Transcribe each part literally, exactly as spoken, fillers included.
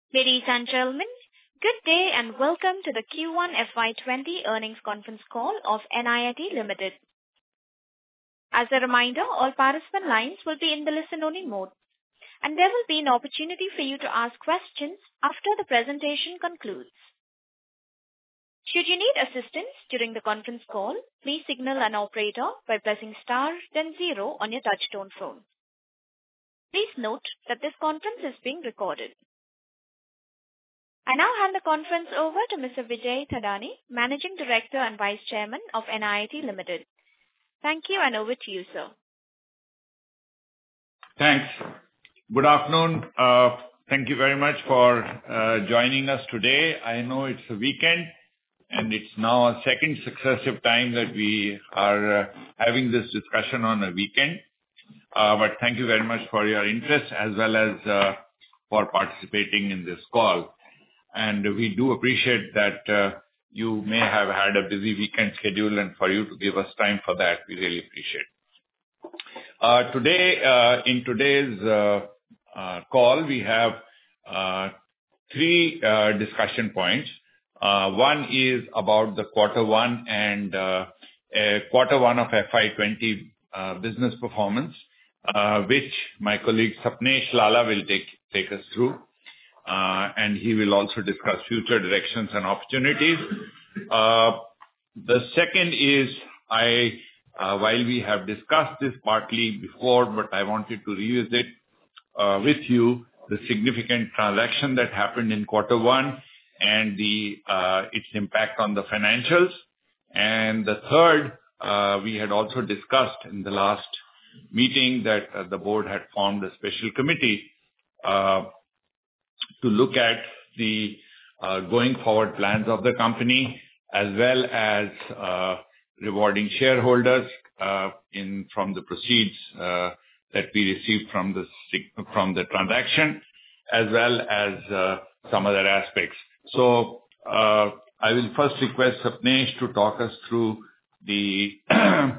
Ladies and gentlemen, good day and welcome to the Q one F Y twenty earnings conference call of N I I T Limited. As a reminder, all participant lines will be in the listen-only mode, and there will be an opportunity for you to ask questions after the presentation concludes. Should you need assistance during the conference call, please signal an operator by pressing star then zero on your touchtone phone. Please note that this conference is being recorded. I now hand the conference over to Mister Vijay Thadani, Managing Director and Vice Chairman of N I I T Limited. Thank you, and over to you, sir. Thanks. Good afternoon. Uh, thank you very much for uh, joining us today. I know it's a weekend, and it's now a second successive time that we are uh, having this discussion on a weekend. Uh, but thank you very much for your interest as well as uh, for participating in this call. And we do appreciate that uh, you may have had a busy weekend schedule, and for you to give us time for that, we really appreciate. Uh, today, uh, in today's uh, uh, call, we have uh, three uh, discussion points. Uh, one is about the quarter one and uh, uh, quarter one of F Y twenty uh, business performance, uh, which my colleague Sapnesh Lalla will take take us through. Uh, and he will also discuss future directions and opportunities. Uh, the second is, I, uh, while we have discussed this partly before, but I wanted to revisit uh, with you the significant transaction that happened in quarter one and the uh, its impact on the financials. And the third, uh, we had also discussed in the last meeting that uh, the board had formed a special committee uh, to look at the uh, going forward plans of the company, as well as uh, rewarding shareholders uh, in from the proceeds uh, that we received from the from the transaction, as well as uh, some other aspects. So uh, I will first request Sapnesh to talk us through the uh,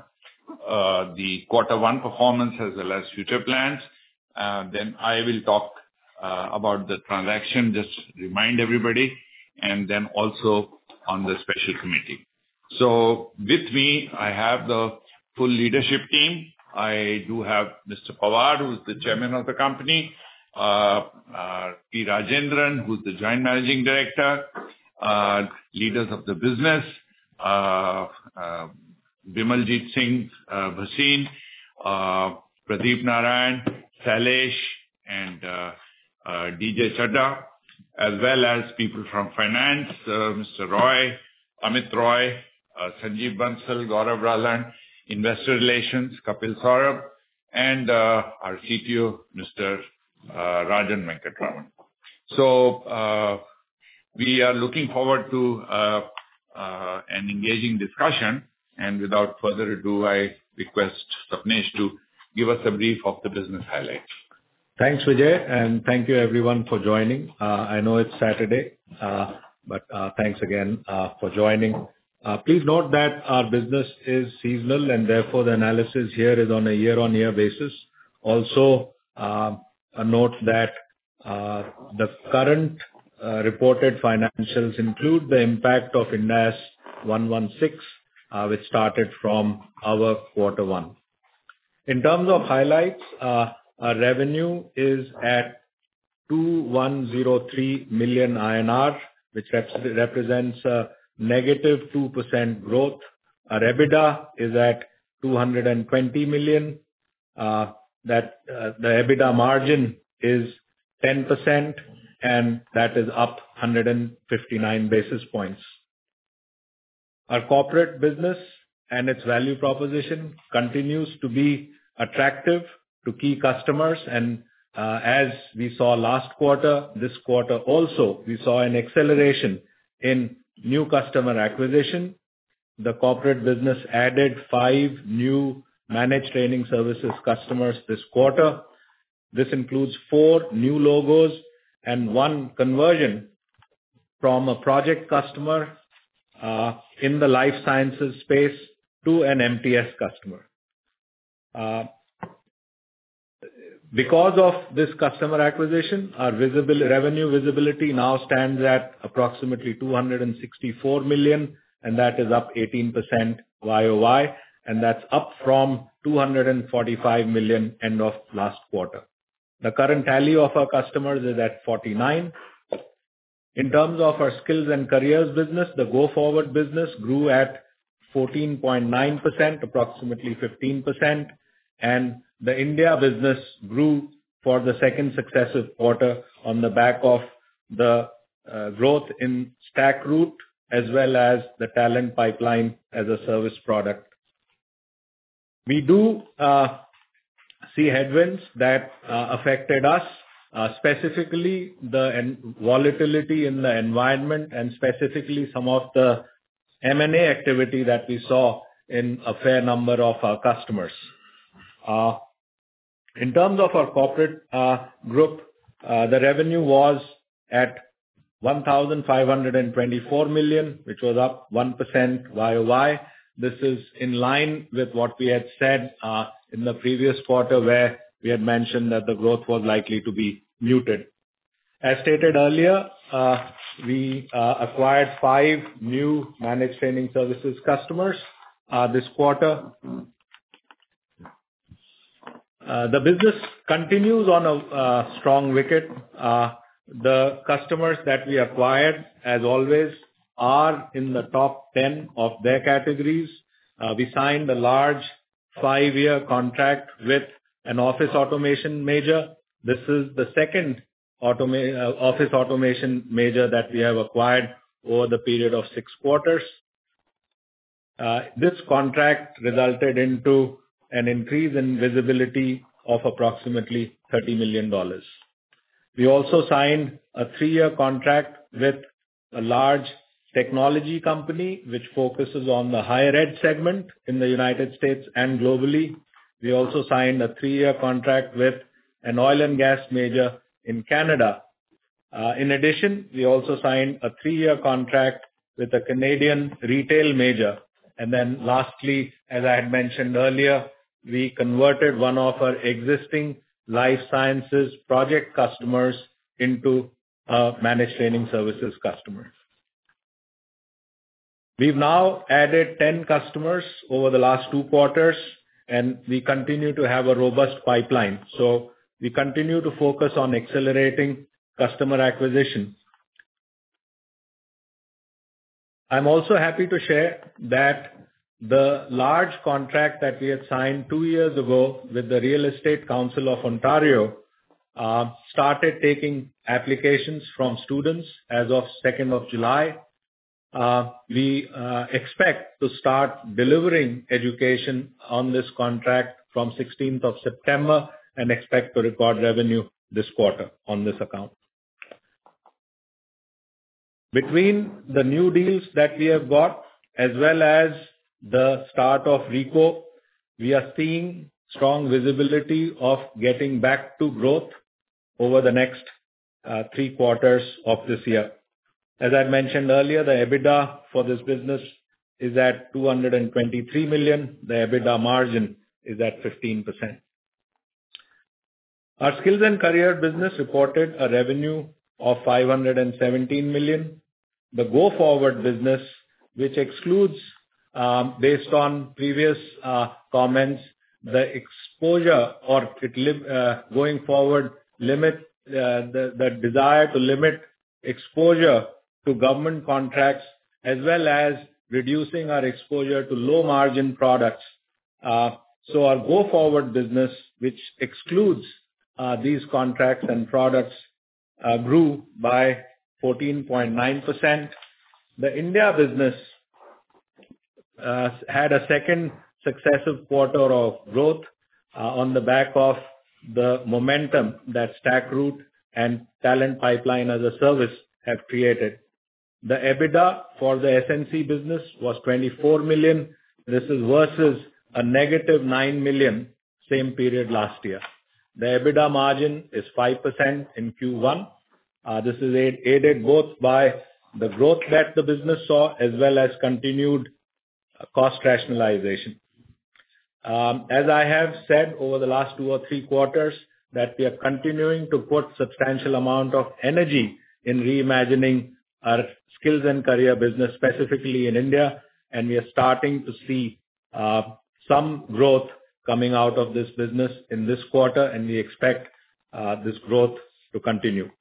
the quarter one performance as well as future plans. Uh, then I will talk Uh, about the transaction, just remind everybody, and then also on the special committee. So with me, I have the full leadership team. I do have Mister Pawar, who's the chairman of the company, uh, uh, P. Rajendran, who's the joint managing director, uh, leaders of the business, uh, uh, Bimaljit Singh uh, Bhasin, uh, Pradeep Narayan, Sailesh, and uh, Uh, D J Chadha, as well as people from finance, uh, Mister Roy, Amit Roy, uh, Sanjeev Bansal, Gaurav Ralan, investor relations, Kapil Saurabh, and uh, our C T O, Mister Uh, Rajan Venkatraman. So uh, we are looking forward to uh, uh, an engaging discussion, and without further ado, I request Sapnesh to give us a brief of the business highlights. Thanks, Vijay, and thank you everyone for joining. Uh, I know it's Saturday, uh, but uh, thanks again uh, for joining. Uh, please note that our business is seasonal, and therefore the analysis here is on a year-on-year basis. Also, uh, a note that uh, the current uh, reported financials include the impact of Ind AS one sixteen, uh, which started from our quarter one. In terms of highlights, uh, our revenue is at two thousand one hundred three million I N R, which rep- represents a negative two percent growth. Our EBITDA is at two hundred twenty million. Uh, that uh, the EBITDA margin is ten percent, and that is up one hundred fifty-nine basis points. Our corporate business and its value proposition continues to be attractive to key customers, and uh, as we saw last quarter, this quarter also, we saw an acceleration in new customer acquisition. The corporate business added five new managed training services customers this quarter. This includes four new logos and one conversion from a project customer uh, in the life sciences space to an M T S customer. Uh, Because of this customer acquisition, our visible revenue visibility now stands at approximately two hundred sixty-four million, and that is up eighteen percent Y O Y, and that's up from two hundred forty-five million end of last quarter. The current tally of our customers is at forty-nine. In terms of our skills and careers business, the go-forward business grew at fourteen point nine percent, approximately fifteen percent, and the India business grew for the second successive quarter on the back of the uh, growth in StackRoute as well as the talent pipeline as a service product. We do uh, see headwinds that uh, affected us, uh, specifically the en- volatility in the environment and specifically some of the M and A activity that we saw in a fair number of our customers. Uh, In terms of our corporate uh, group, uh, the revenue was at one thousand five hundred twenty-four million, which was up one percent Y O Y. This is in line with what we had said uh, in the previous quarter, where we had mentioned that the growth was likely to be muted. As stated earlier, uh, we uh, acquired five new managed training services customers uh, this quarter. Uh, the business continues on a uh, strong wicket. Uh, the customers that we acquired, as always, are in the top ten of their categories. Uh, we signed a large five-year contract with an office automation major. This is the second automa- uh, office automation major that we have acquired over the period of six quarters. Uh, this contract resulted into an increase in visibility of approximately thirty million dollars. We also signed a three-year contract with a large technology company which focuses on the higher ed segment in the United States and globally. We also signed a three-year contract with an oil and gas major in Canada. Uh, in addition, we also signed a three-year contract with a Canadian retail major. And then lastly, as I had mentioned earlier, we converted one of our existing life sciences project customers into a managed training services customer. We've now added ten customers over the last two quarters, and we continue to have a robust pipeline. So we continue to focus on accelerating customer acquisition. I'm also happy to share that the large contract that we had signed two years ago with the Real Estate Council of Ontario uh, started taking applications from students as of second of July. Uh, we uh, expect to start delivering education on this contract from sixteenth of September and expect to record revenue this quarter on this account. Between the new deals that we have got as well as the start of RECO, we are seeing strong visibility of getting back to growth over the next uh, three quarters of this year. As I mentioned earlier, the EBITDA for this business is at two hundred twenty-three million. The EBITDA margin is at fifteen percent. Our skills and career business reported a revenue of five hundred seventeen million. The go-forward business, which excludes, um, based on previous uh, comments, the exposure or it li- uh, going forward limit uh, the, the desire to limit exposure to government contracts as well as reducing our exposure to low-margin products. Uh, so our go-forward business, which excludes uh, these contracts and products, uh, grew by fourteen point nine percent. The India business uh, had a second successive quarter of growth uh, on the back of the momentum that StackRoute and Talent Pipeline as a service have created. The EBITDA for the S N C business was twenty-four million. This is versus a negative nine million same period last year. The EBITDA margin is five percent in Q one. Uh, this is aid, aided both by the growth that the business saw as well as continued uh, cost rationalization. Um, as I have said over the last two or three quarters, that we are continuing to put substantial amount of energy in reimagining our skills and career business, specifically in India, and we are starting to see uh, some growth coming out of this business in this quarter, and we expect uh, this growth to continue.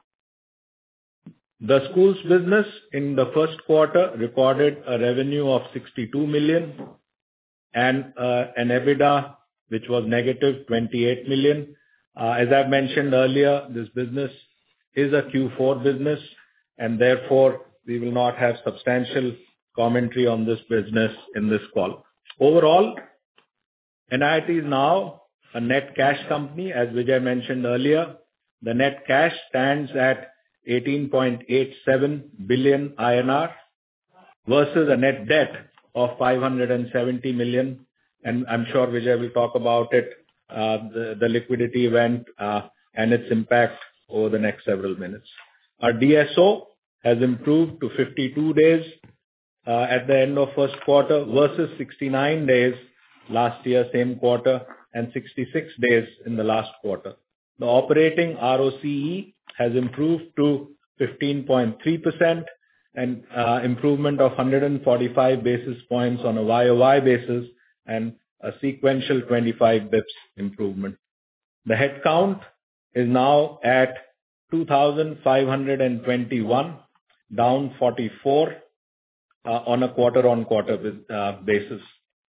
The schools business in the first quarter recorded a revenue of sixty-two million and uh, an EBITDA which was negative twenty-eight million. Uh, as I've mentioned earlier, this business is a Q four business, and therefore we will not have substantial commentary on this business in this call. Overall, N I I T is now a net cash company. As Vijay mentioned earlier, the net cash stands at eighteen point eight seven billion I N R versus a net debt of five hundred seventy million. And I'm sure Vijay will talk about it, uh, the, the liquidity event uh, and its impact over the next several minutes. Our D S O has improved to fifty-two days uh, at the end of first quarter versus sixty-nine days last year, same quarter, and sixty-six days in the last quarter. The operating R O C E has improved to fifteen point three percent and uh, improvement of one hundred forty-five basis points on a Y O Y basis and a sequential twenty-five bips improvement. The headcount is now at two thousand five hundred twenty-one, down forty-four uh, on a quarter-on-quarter uh, basis.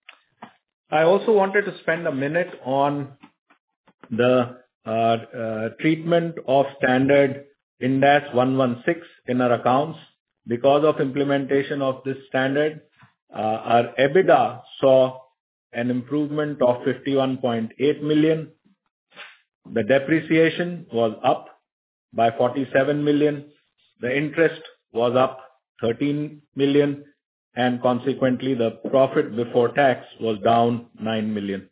I also wanted to spend a minute on the uh, uh, treatment of standard Ind AS one sixteen in our accounts. Because of implementation of this standard, uh, our EBITDA saw an improvement of fifty-one point eight million. The depreciation was up by forty-seven million. The interest was up thirteen million, and consequently, the profit before tax was down nine million.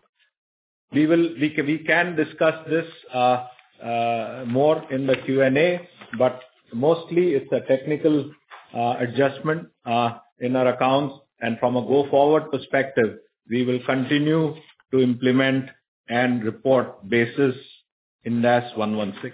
We will, we can, we can discuss this uh, uh, more in the Q and A, but mostly it's a technical uh, adjustment uh, in our accounts, and from a go-forward perspective, we will continue to implement and report basis Ind AS one sixteen.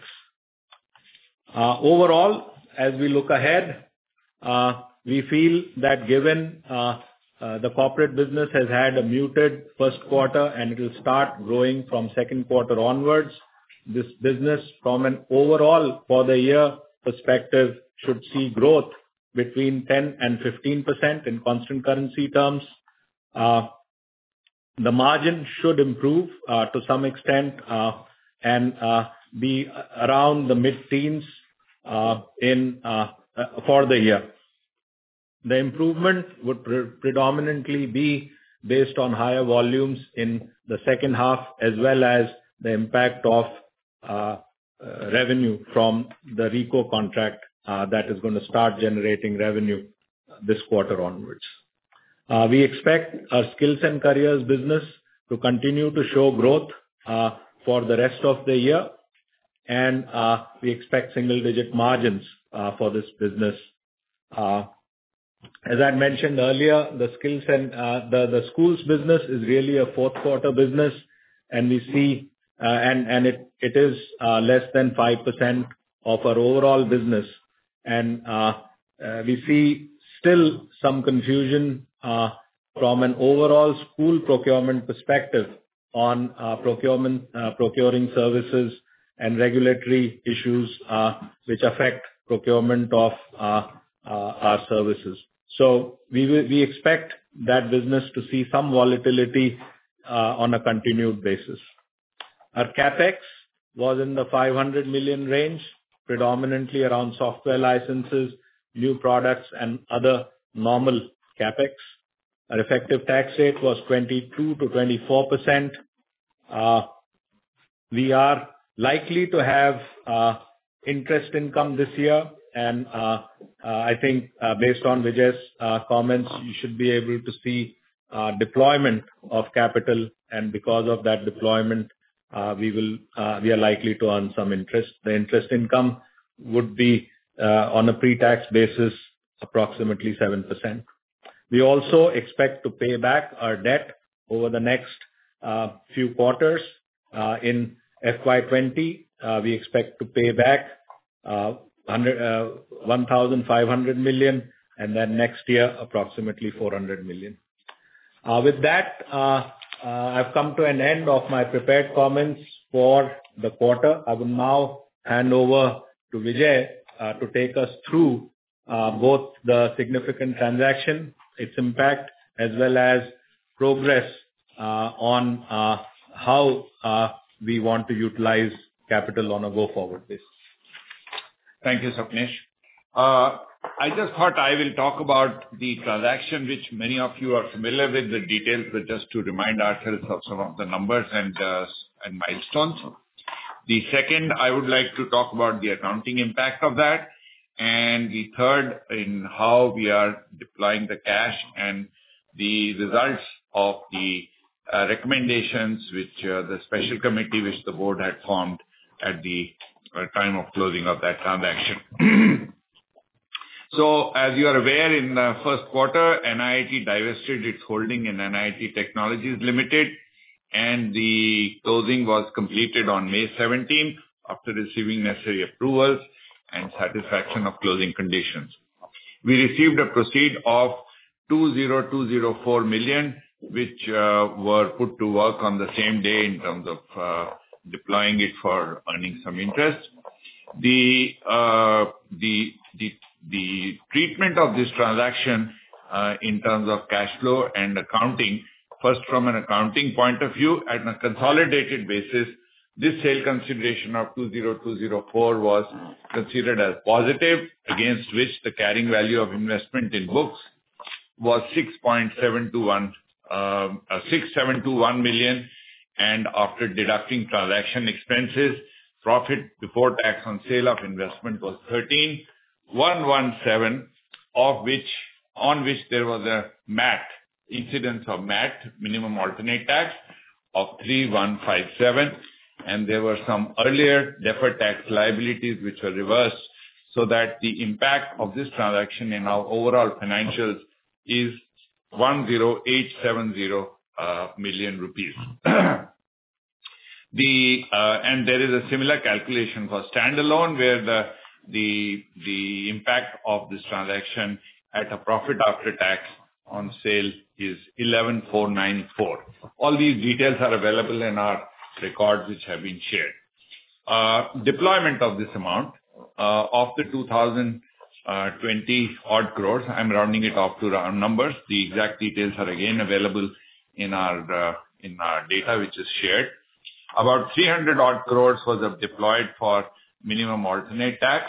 Uh, overall, as we look ahead, uh, we feel that given uh, uh, the corporate business has had a muted first quarter and it will start growing from second quarter onwards, this business from an overall for the year perspective should see growth between ten and fifteen percent in constant currency terms. Uh, the margin should improve uh, to some extent uh, and uh, be around the mid-teens uh, in uh, uh, for the year. The improvement would pre- predominantly be based on higher volumes in the second half, as well as the impact of uh, uh, revenue from the RICO contract uh, that is going to start generating revenue this quarter onwards. Uh, we expect our skills and careers business to continue to show growth uh, for the rest of the year, and uh, we expect single-digit margins uh, for this business. Uh, As I mentioned earlier, the skills and uh, the the schools business is really a fourth quarter business, and we see uh, and and it it is uh, less than five percent of our overall business, and uh, uh, we see still some confusion uh, from an overall school procurement perspective on uh, procurement uh, procuring services and regulatory issues uh, which affect procurement of uh, uh, our services. So we will, we expect that business to see some volatility uh, on a continued basis. Our CapEx was in the five hundred million range, predominantly around software licenses, new products, and other normal CapEx. Our effective tax rate was twenty-two to twenty-four percent. Uh, we are likely to have uh, interest income this year. And uh, uh, I think uh, based on Vijay's uh, comments, you should be able to see uh, deployment of capital, and because of that deployment, uh, we will uh, we are likely to earn some interest. The interest income would be uh, on a pre-tax basis approximately seven percent. We also expect to pay back our debt over the next uh, few quarters uh, in F Y twenty, uh, we expect to pay back uh, one thousand five hundred million, and then next year, approximately four hundred million. Uh, with that, uh, uh, I've come to an end of my prepared comments for the quarter. I will now hand over to Vijay uh, to take us through uh, both the significant transaction, its impact, as well as progress uh, on uh, how uh, we want to utilize capital on a go-forward basis. Thank you, Sapnesh. Uh, I just thought I will talk about the transaction, which many of you are familiar with the details, but just to remind ourselves of some of the numbers and uh, and milestones. The second, I would like to talk about the accounting impact of that. And the third, in how we are deploying the cash and the results of the uh, recommendations which uh, the special committee which the board had formed at the uh, time of closing of that transaction. So, as you are aware, in the first quarter, N I I T divested its holding in N I I T Technologies Limited, and the closing was completed on May seventeenth after receiving necessary approvals and satisfaction of closing conditions. We received a proceed of two thousand two hundred four million, which uh, were put to work on the same day in terms of uh, deploying it for earning some interest. The uh, the the the treatment of this transaction uh, in terms of cash flow and accounting, first from an accounting point of view, at a consolidated basis, this sale consideration of two thousand two hundred four was considered as positive, against which the carrying value of investment in books was six point seven two one um, uh, six seven two one million, and after deducting transaction expenses, profit before tax on sale of investment was thirteen thousand one hundred seventeen, of which on which there was a M A T, incidence of M A T, minimum alternate tax, of three thousand one hundred fifty-seven, and there were some earlier deferred tax liabilities which were reversed, so that the impact of this transaction in our overall financials is one thousand eight hundred seventy uh, million rupees. The uh, and there is a similar calculation for standalone, where the the the impact of this transaction at a profit after tax on sale is eleven thousand four hundred ninety-four. All these details are available in our records which have been shared. Uh, deployment of this amount uh, of the two thousand twenty odd crores, I'm rounding it off to round numbers. The exact details are again available in our uh, in our data which is shared. About three hundred odd crores was deployed for minimum alternate tax.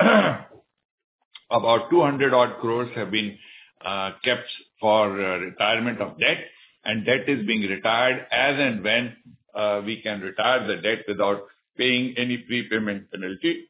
About two hundred odd crores have been uh, kept for uh, retirement of debt, and debt is being retired as and when uh, we can retire the debt without paying any prepayment penalty,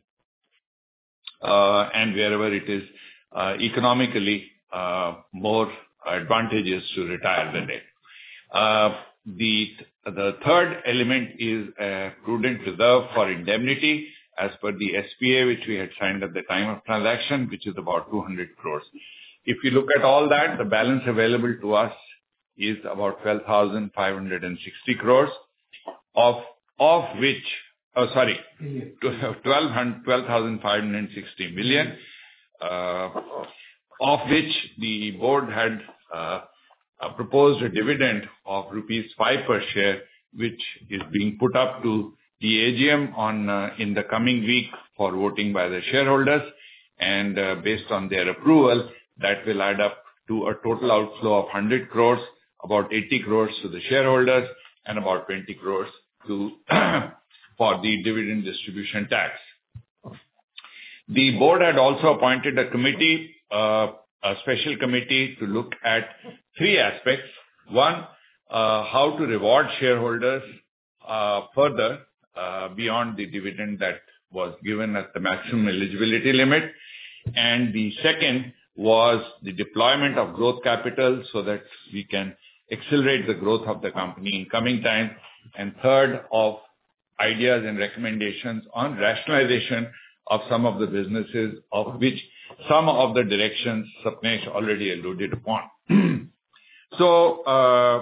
uh, and wherever it is uh, economically uh, more advantageous to retire the debt. Uh, the the third element is a prudent reserve for indemnity as per the S P A which we had signed at the time of transaction, which is about two hundred crores. If you look at all that, the balance available to us is about twelve thousand five hundred sixty crores, of of which, oh sorry, twelve thousand five hundred sixty million, uh, of which the board had uh, uh, proposed a dividend of rupees five per share, which is being put up to the A G M on uh, in the coming week for voting by the shareholders, and uh, based on their approval, that will add up to a total outflow of one hundred crores, about eighty crores to the shareholders, and about twenty crores to for the dividend distribution tax. The board had also appointed a committee, uh, a special committee, to look at three aspects. One, uh, how to reward shareholders uh, further uh, beyond the dividend that was given at the maximum eligibility limit. And the second was the deployment of growth capital so that we can accelerate the growth of the company in coming time. And third, of ideas and recommendations on rationalization of some of the businesses, of which some of the directions Sapnesh already alluded upon. So, uh,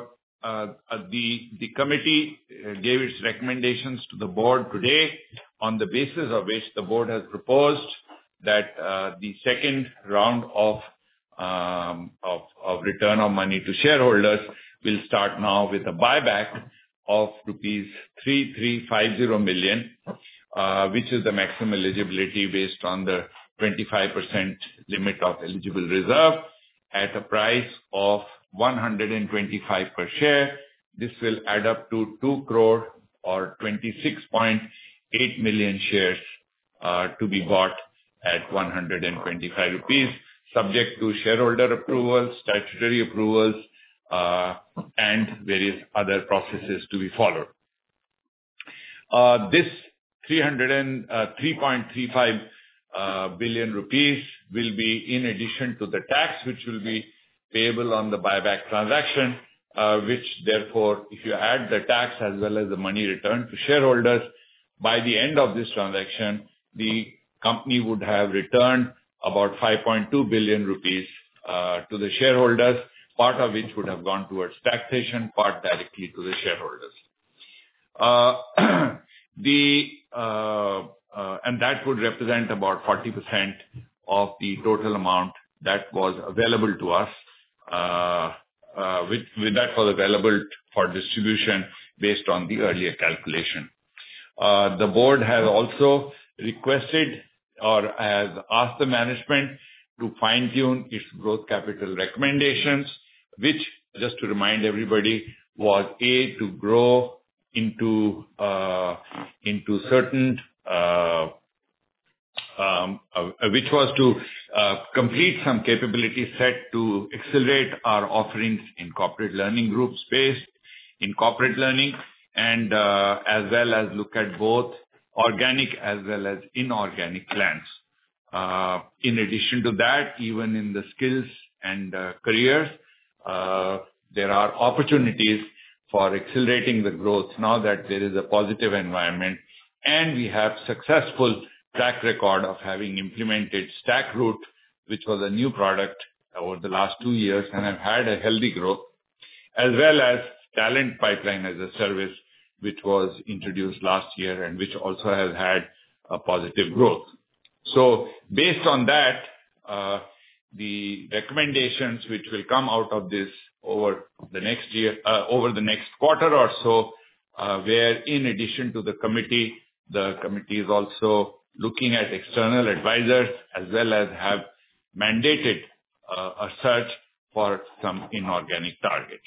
uh, uh, the, the committee uh, gave its recommendations to the board today, on the basis of which the board has proposed that uh, the second round of, um, of, of return of money to shareholders will start now with a buyback of rupees three thousand three hundred fifty million, uh, which is the maximum eligibility based on the twenty-five percent limit of eligible reserve at a price of one hundred twenty-five per share. This will add up to two crore or twenty-six point eight million shares uh, to be bought at one hundred twenty-five rupees, subject to shareholder approvals, statutory approvals, uh, and various other processes to be followed. Uh, this three point three five uh, billion rupees will be in addition to the tax which will be payable on the buyback transaction, uh, which therefore, if you add the tax as well as the money returned to shareholders, by the end of this transaction, the company would have returned about five point two billion rupees uh, to the shareholders, part of which would have gone towards taxation, part directly to the shareholders. Uh, the uh, uh, and that would represent about forty percent of the total amount that was available to us, uh, uh, which, with that was available for distribution based on the earlier calculation. Uh, the board has also requested or has asked the management to fine-tune its growth capital recommendations, which, just to remind everybody, was A, to grow into uh, into certain, uh, um, uh, which was to uh, complete some capability set to accelerate our offerings in corporate learning group space, in corporate learning, and uh, as well as look at both organic as well as inorganic plans. Uh, in addition to that, even in the skills and uh, careers, uh, there are opportunities for accelerating the growth now that there is a positive environment, and we have successful track record of having implemented StackRoute, which was a new product over the last two years and have had a healthy growth, as well as Talent Pipeline as a service, which was introduced last year and which also has had a positive growth. So based on that, uh, the recommendations which will come out of this over the next year, uh, over the next quarter or so, uh, where in addition to the committee, the committee is also looking at external advisors as well as have mandated uh, a search for some inorganic targets.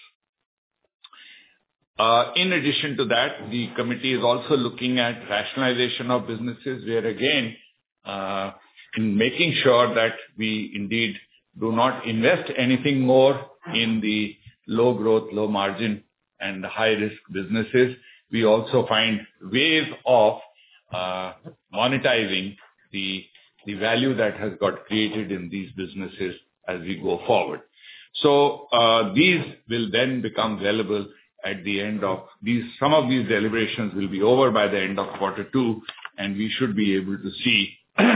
Uh, in addition to that, the committee is also looking at rationalization of businesses, where again, uh, in making sure that we indeed do not invest anything more in the low growth, low margin and high risk businesses, we also find ways of uh, monetizing the, the value that has got created in these businesses as we go forward. So uh, these will then become available at the end of these. Some of these deliberations will be over by the end of quarter two, and we should be able to see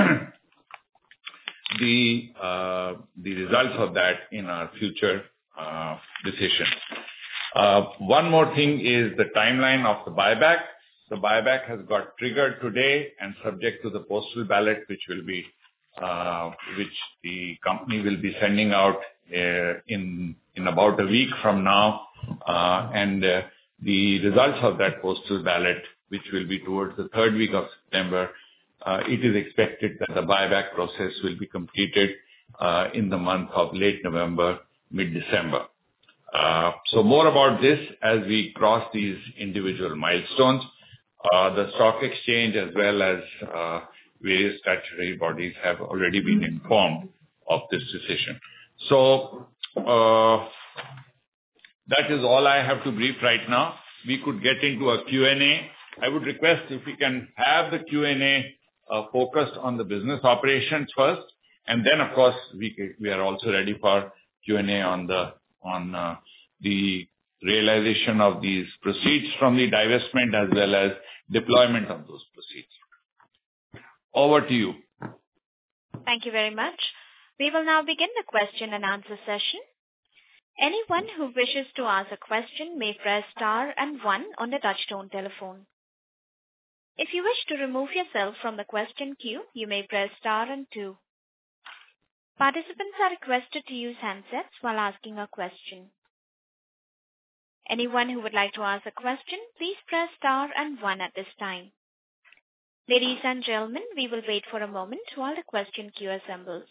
the uh, the results of that in our future uh, decisions. Uh, one more thing is the timeline of the buyback. The buyback has got triggered today and subject to the postal ballot, which will be uh, which the company will be sending out uh, in in about a week from now, uh, and uh, the results of that postal ballot, which will be towards the third week of September, uh, it is expected that the buyback process will be completed uh, in the month of late November, mid-December. Uh, so more about this as we cross these individual milestones. Uh, the stock exchange as well as uh, various statutory bodies have already been informed of this decision. So uh, that is all I have to brief right now. We could get into a Q and A. I would request if we can have the Q and A uh, focused on the business operations first, and then of course we we are also ready for Q and A on the on uh, the realization of these proceeds from the divestment as well as deployment of those proceeds. Over to you. Thank you very much. We will now begin the question and answer session. Anyone who wishes to ask a question may press star and one on the touchtone telephone. If you wish to remove yourself from the question queue, you may press star and two. Participants are requested to use handsets while asking a question. Anyone who would like to ask a question, please press star and one at this time. Ladies and gentlemen, we will wait for a moment while the question queue assembles.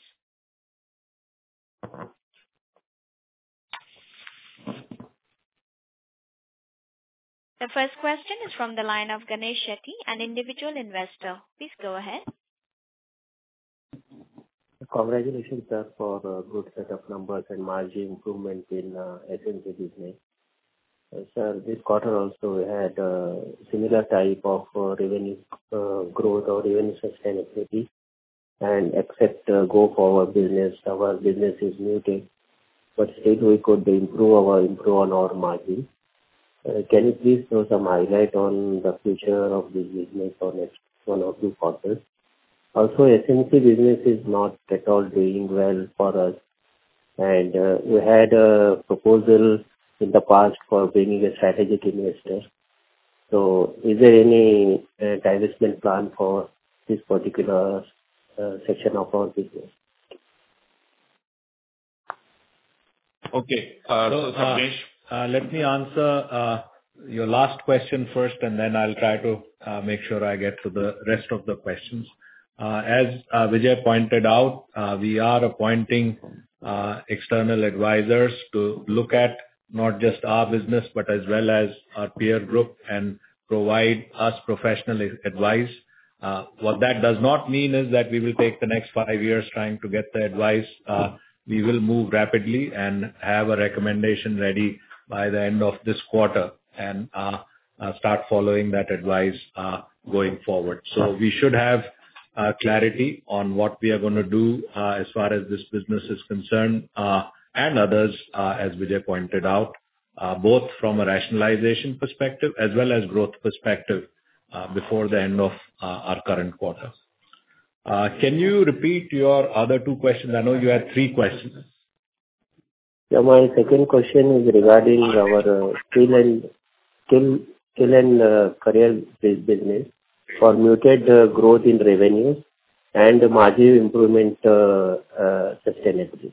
The first question is from the line of Ganesh Shetty, an individual investor. Please go ahead. Congratulations, sir, for a good set of numbers and margin improvement in uh, S N C business. Uh, sir, this quarter also we had a similar type of uh, revenue uh, growth or revenue sustainability, and except uh, go forward business, our business is muted, but still we could improve our improve on our margin. Uh, can you please throw some highlight on the future of this business for next one or two quarters? Also, S N C business is not at all doing well for us, and uh, we had a proposal in the past for bringing a strategic investor. So, is there any uh, divestment plan for this particular uh, section of our business? Okay. Uh, So, so, uh, Sapnesh, uh, let me answer uh, your last question first, and then I'll try to uh, make sure I get to the rest of the questions. Uh, As uh, Vijay pointed out, uh, we are appointing uh, external advisors to look at not just our business, but as well as our peer group, and provide us professional advice. Uh, What that does not mean is that we will take the next five years trying to get the advice. Uh, We will move rapidly and have a recommendation ready by the end of this quarter, and uh, uh, start following that advice uh, going forward. So we should have uh, clarity on what we are gonna do uh, as far as this business is concerned, uh, and others, uh, as Vijay pointed out, uh, both from a rationalization perspective as well as growth perspective, uh, before the end of uh, our current quarter. Uh, Can you repeat your other two questions? I know you had three questions. Yeah, my second question is regarding our uh, skill and skill, skill and uh, career bu- business for muted uh, growth in revenues and margin improvement uh, uh, sustainability.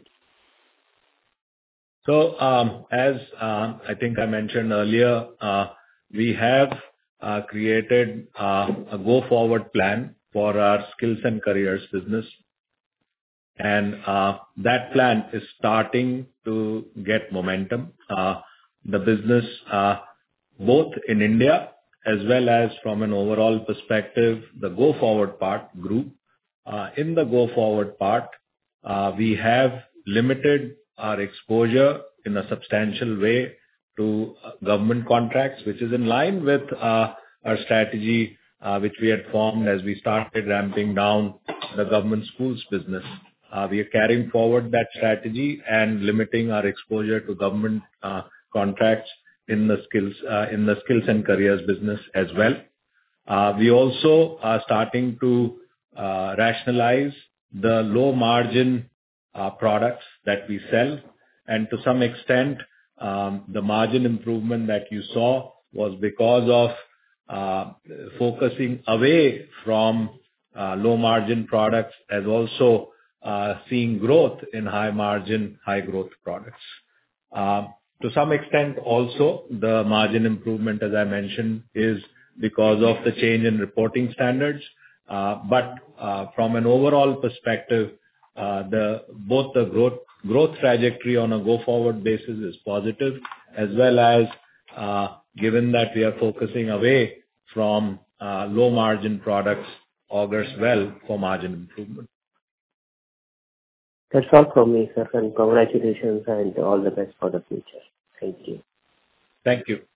So, um, as um, I think I mentioned earlier, uh, we have uh, created uh, a go-forward plan for our skills and careers business. And uh, that plan is starting to get momentum. Uh, The business, uh, both in India as well as from an overall perspective, the go-forward part grew. Uh, In the go-forward part, uh, we have limited our exposure in a substantial way to uh, government contracts, which is in line with uh, our strategy, uh, which we had formed as we started ramping down the government schools business. Uh, We are carrying forward that strategy and limiting our exposure to government uh, contracts in the skills uh, in the skills and careers business as well. Uh, We also are starting to uh, rationalize the low margin uh, products that we sell. And to some extent, um, the margin improvement that you saw was because of uh, focusing away from uh, low margin products, as also uh, seeing growth in high margin, high growth products. Um, To some extent also, the margin improvement, as I mentioned, is because of the change in reporting standards. Uh, But uh, from an overall perspective, uh, the both the growth growth trajectory on a go-forward basis is positive, as well as, uh, given that we are focusing away from uh, low margin products, augurs well for margin improvement. That's all from me, sir, and congratulations and all the best for the future. Thank you. Thank you.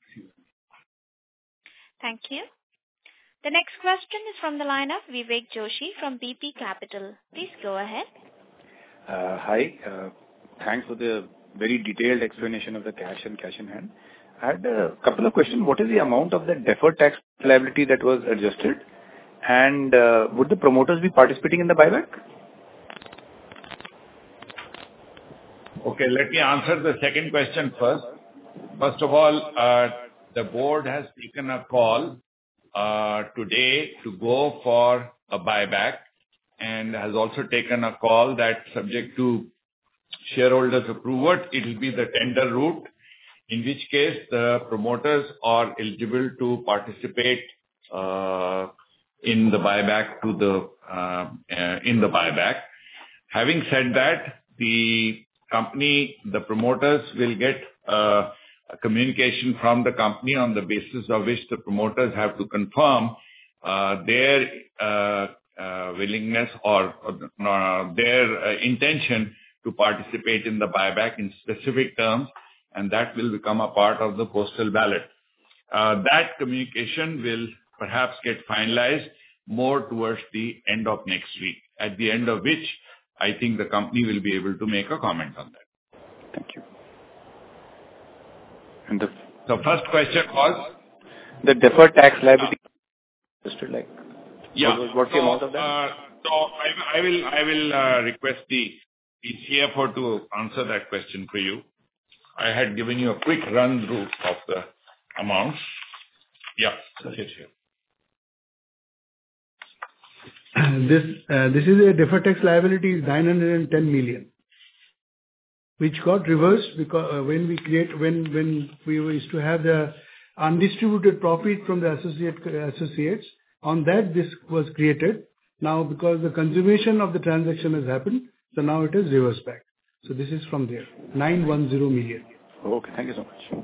Thank you. The next question is from the line of Vivek Joshi from B P Capital. Please go ahead. Uh, Hi. Uh, Thanks for the very detailed explanation of the cash and cash in hand. I had a couple of questions. What is the amount of the deferred tax liability that was adjusted? And uh, would the promoters be participating in the buyback? Okay, let me answer the second question first. First of all, uh, the board has taken a call uh, today to go for a buyback and has also taken a call that subject to shareholders' approval, it will be the tender route, in which case the promoters are eligible to participate uh, in the buyback to the uh, uh, in the buyback. Having said that, the company, the promoters will get uh, a communication from the company on the basis of which the promoters have to confirm uh, their uh, uh, willingness or, or uh, their uh, intention to participate in the buyback in specific terms, and that will become a part of the postal ballot. Uh, that communication will perhaps get finalized more towards the end of next week, at the end of which I think the company will be able to make a comment on that. Thank you. And the, the first question was? The deferred tax liability. Just to like, yeah. What, what's so, the amount of that? Uh, so I, I will, I will uh, request the C F O to answer that question for you. I had given you a quick run through of the amounts. Yeah, so here, here. This uh, this is a deferred tax liability is nine hundred ten million, which got reversed because uh, when we create when when we used to have the undistributed profit from the associate associates, on that this was created. Now because the consummation of the transaction has happened, so now it is reversed back. So this is from there, nine hundred ten million. Okay, thank you so much.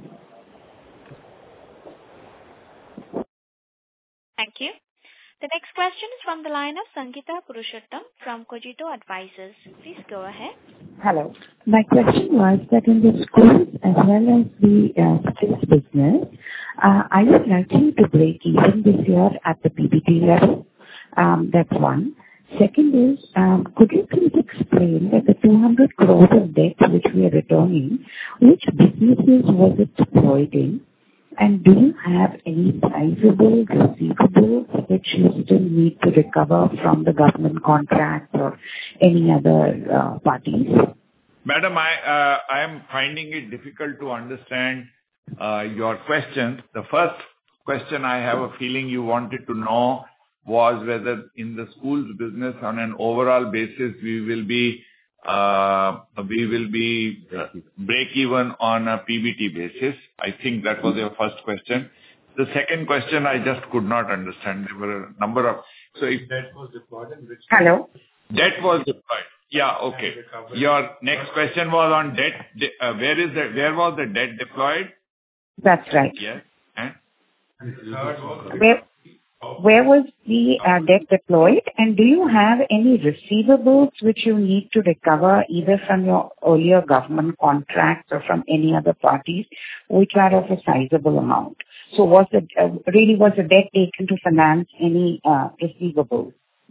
Thank you. The next question is from the line of Sangeeta Purushottam from Cogito Advisors. Please go ahead. Hello. My question was that in the schools as well as the uh, skills business, uh, are you likely to break even this year at the P B T level? Um, that's one. Second is, um, could you please explain that the two hundred crores of debt which we are returning, which businesses was it deployed in? And do you have any sizable receivables which you still need to recover from the government contract or any other uh, parties? Madam, I uh, I am finding it difficult to understand uh, your question. The first question I have a feeling you wanted to know was whether in the schools business on an overall basis we will be uh, we will be uh, break even on a P B T basis. I think that was your first question. The second question I just could not understand. There were a number of so if Debt was deployed in which Hello. debt was deployed. Yeah, okay. Your next question was on debt. De- uh, where is the where was the debt deployed? That's right. Yes. And Where, where was the uh, debt deployed, and do you have any receivables which you need to recover either from your earlier government contracts or from any other parties which are of a sizable amount? So was it uh, really was the debt taken to finance any uh, receivables?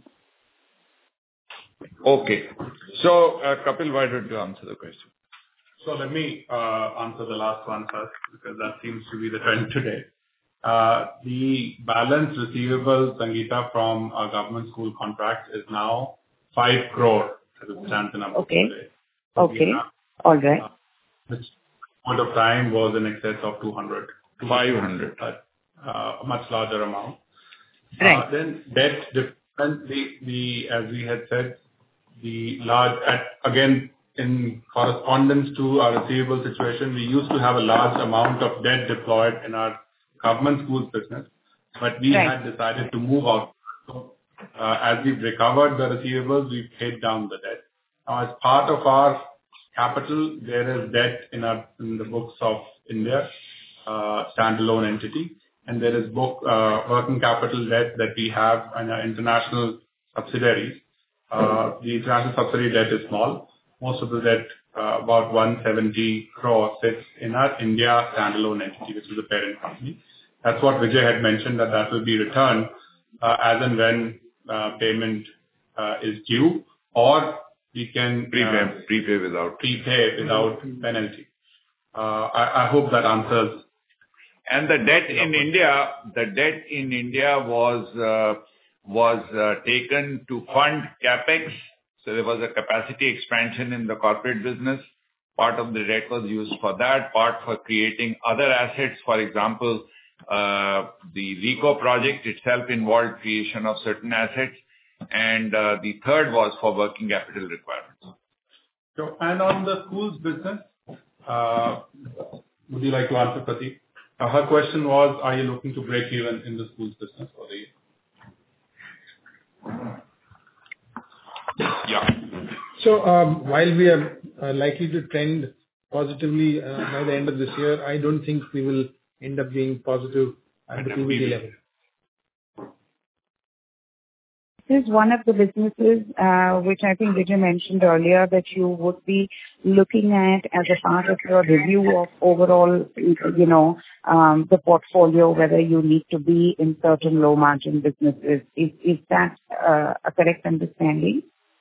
okay. So, uh, Kapil, why don't you answer the question? So let me uh, answer the last one first, because that seems to be the trend today. Uh, the balance receivable, Sangeeta, from our government school contracts is now five crore as it stands in our books Okay. today. Okay. Have, All right. uh, which point of time was in excess of two hundred. five hundred. Uh, a much larger amount. Right. Uh, then debt, different, the, the, as we had said, the large, at, again, in correspondence to our receivable situation, we used to have a large amount of debt deployed in our government schools business, but we Right. had decided to move out. So, uh, as we've recovered the receivables, we've paid down the debt. Now, as part of our capital, there is debt in our, in the books of India, uh, standalone entity, and there is book, uh, working capital debt that we have in our international subsidiaries. Uh, the international subsidiary debt is small. Most of the debt, uh, about one hundred seventy crore, sits in our India standalone entity, which is the parent company. That's what Vijay had mentioned, that that will be returned uh, as and when uh, payment uh, is due, or we can Prepay, uh, prepay without. prepay without penalty. Uh, I, I hope that answers. And the debt in India, the debt in India was uh, was uh, taken to fund capex. So there was a capacity expansion in the corporate business. Part of the debt was used for that, part for creating other assets. For example, uh, the RICO project itself involved creation of certain assets, and uh, the third was for working capital requirements. So, and on the schools business, uh, would you like to answer, Prateek? Uh, her question was, are you looking to break even in the schools business for the year? Yeah. So, um, while we are uh, likely to trend positively uh, by the end of this year, I don't think we will end up being positive at the P B T level. This is one of the businesses uh, which I think Vijay mentioned earlier that you would be looking at as a part of your review of overall, you know, um, the portfolio, whether you need to be in certain low margin businesses. Is, is that uh, a correct understanding?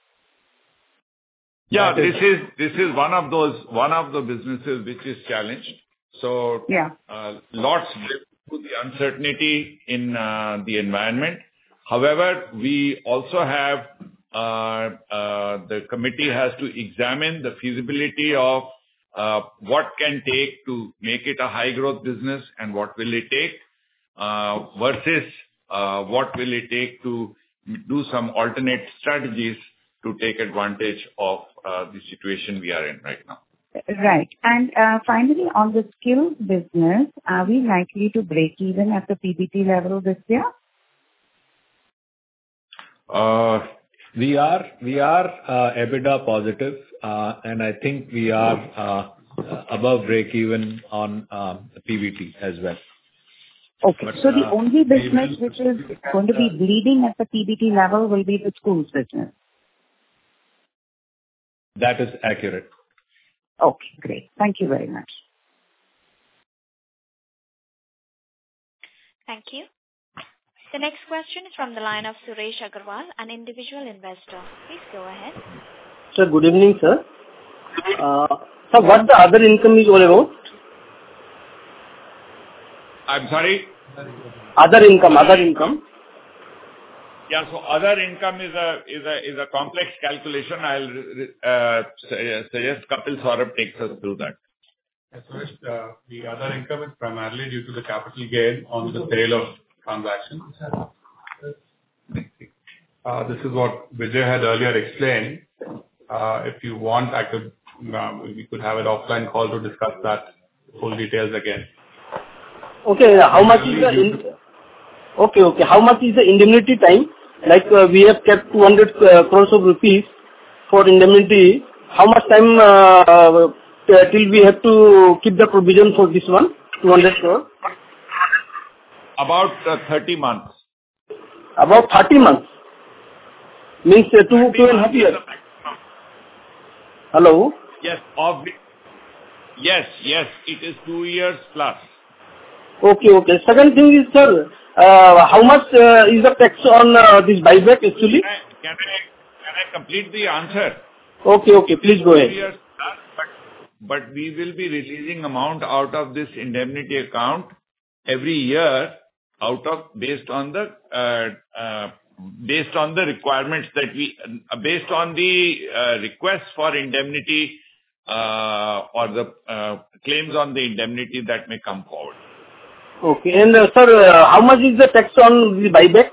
Yeah, this is this is one of those one of the businesses which is challenged. So yeah, uh, lots due to the uncertainty in uh, the environment. However, we also have uh, uh, the committee has to examine the feasibility of uh, what can take to make it a high growth business and what will it take uh, versus uh, what will it take to do some alternate strategies to take advantage of uh, the situation we are in right now. Right. And uh, finally, on the skills business, are we likely to break even at the P B T level this year? Uh, we are we are uh, EBITDA positive, uh, and I think we are uh, above break even on um, the P B T as well. Okay. But, so the uh, only business will, which is going to be bleeding at the P B T level will be the schools business. That is accurate. Okay, great. Thank you very much. Thank you. The next question is from the line of Suresh Agarwal, an individual investor. Please go ahead. Sir, good evening, sir. Uh, sir, what the other income is all about? I'm sorry? Other income, other income. Yeah, so other income is a is a is a complex calculation. I'll uh, suggest Kapil Saurabh takes us through that. Yes, so uh, the other income is primarily due to the capital gain on the sale of transactions. Uh, this is what Vijay had earlier explained. Uh, if you want, I could uh, we could have an offline call to discuss that full details again. Okay, how much is the in okay okay how much is the indemnity time? Like uh, we have kept two hundred uh, crores of rupees for indemnity. How much time uh, till we have to keep the provision for this one? two hundred crores. About uh, thirty months. About thirty months. Means uh, two two and a half years. Hello. Yes. Of yes. Yes. It is two years plus. Okay. Okay. Second thing is, sir. Uh, how much uh, is the tax on uh, this buyback actually? Can I, can I can I complete the answer? Okay, okay, please go ahead. Years, but, but we will be releasing amount out of this indemnity account every year, out of based on the uh, uh, based on the requirements that we uh, based on the uh, requests for indemnity uh, or the uh, claims on the indemnity that may come forward. Okay. And uh, sir, uh, how much is the tax on the buyback?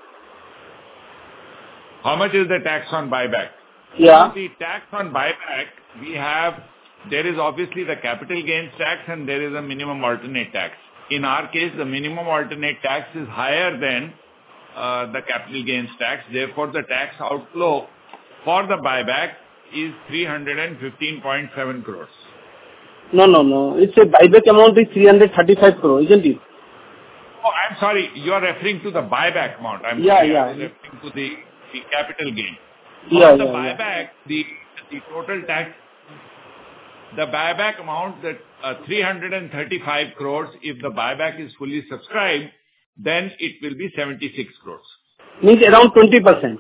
How much is the tax on buyback? Yeah. So the tax on buyback, we have, there is obviously the capital gains tax and there is a minimum alternate tax. In our case, the minimum alternate tax is higher than uh, the capital gains tax. Therefore, the tax outflow for the buyback is three hundred fifteen point seven crores. No, no, no. It's a buyback amount is three hundred thirty-five crores, isn't it? Oh, I'm sorry. You are referring to the buyback amount. I'm yeah, sorry. Yeah, I was referring to the, the capital gain. Yeah, On the yeah, buyback, yeah. the the total tax, the buyback amount that uh, three hundred thirty-five crores. If the buyback is fully subscribed, then it will be seventy-six crores. Means around twenty percent.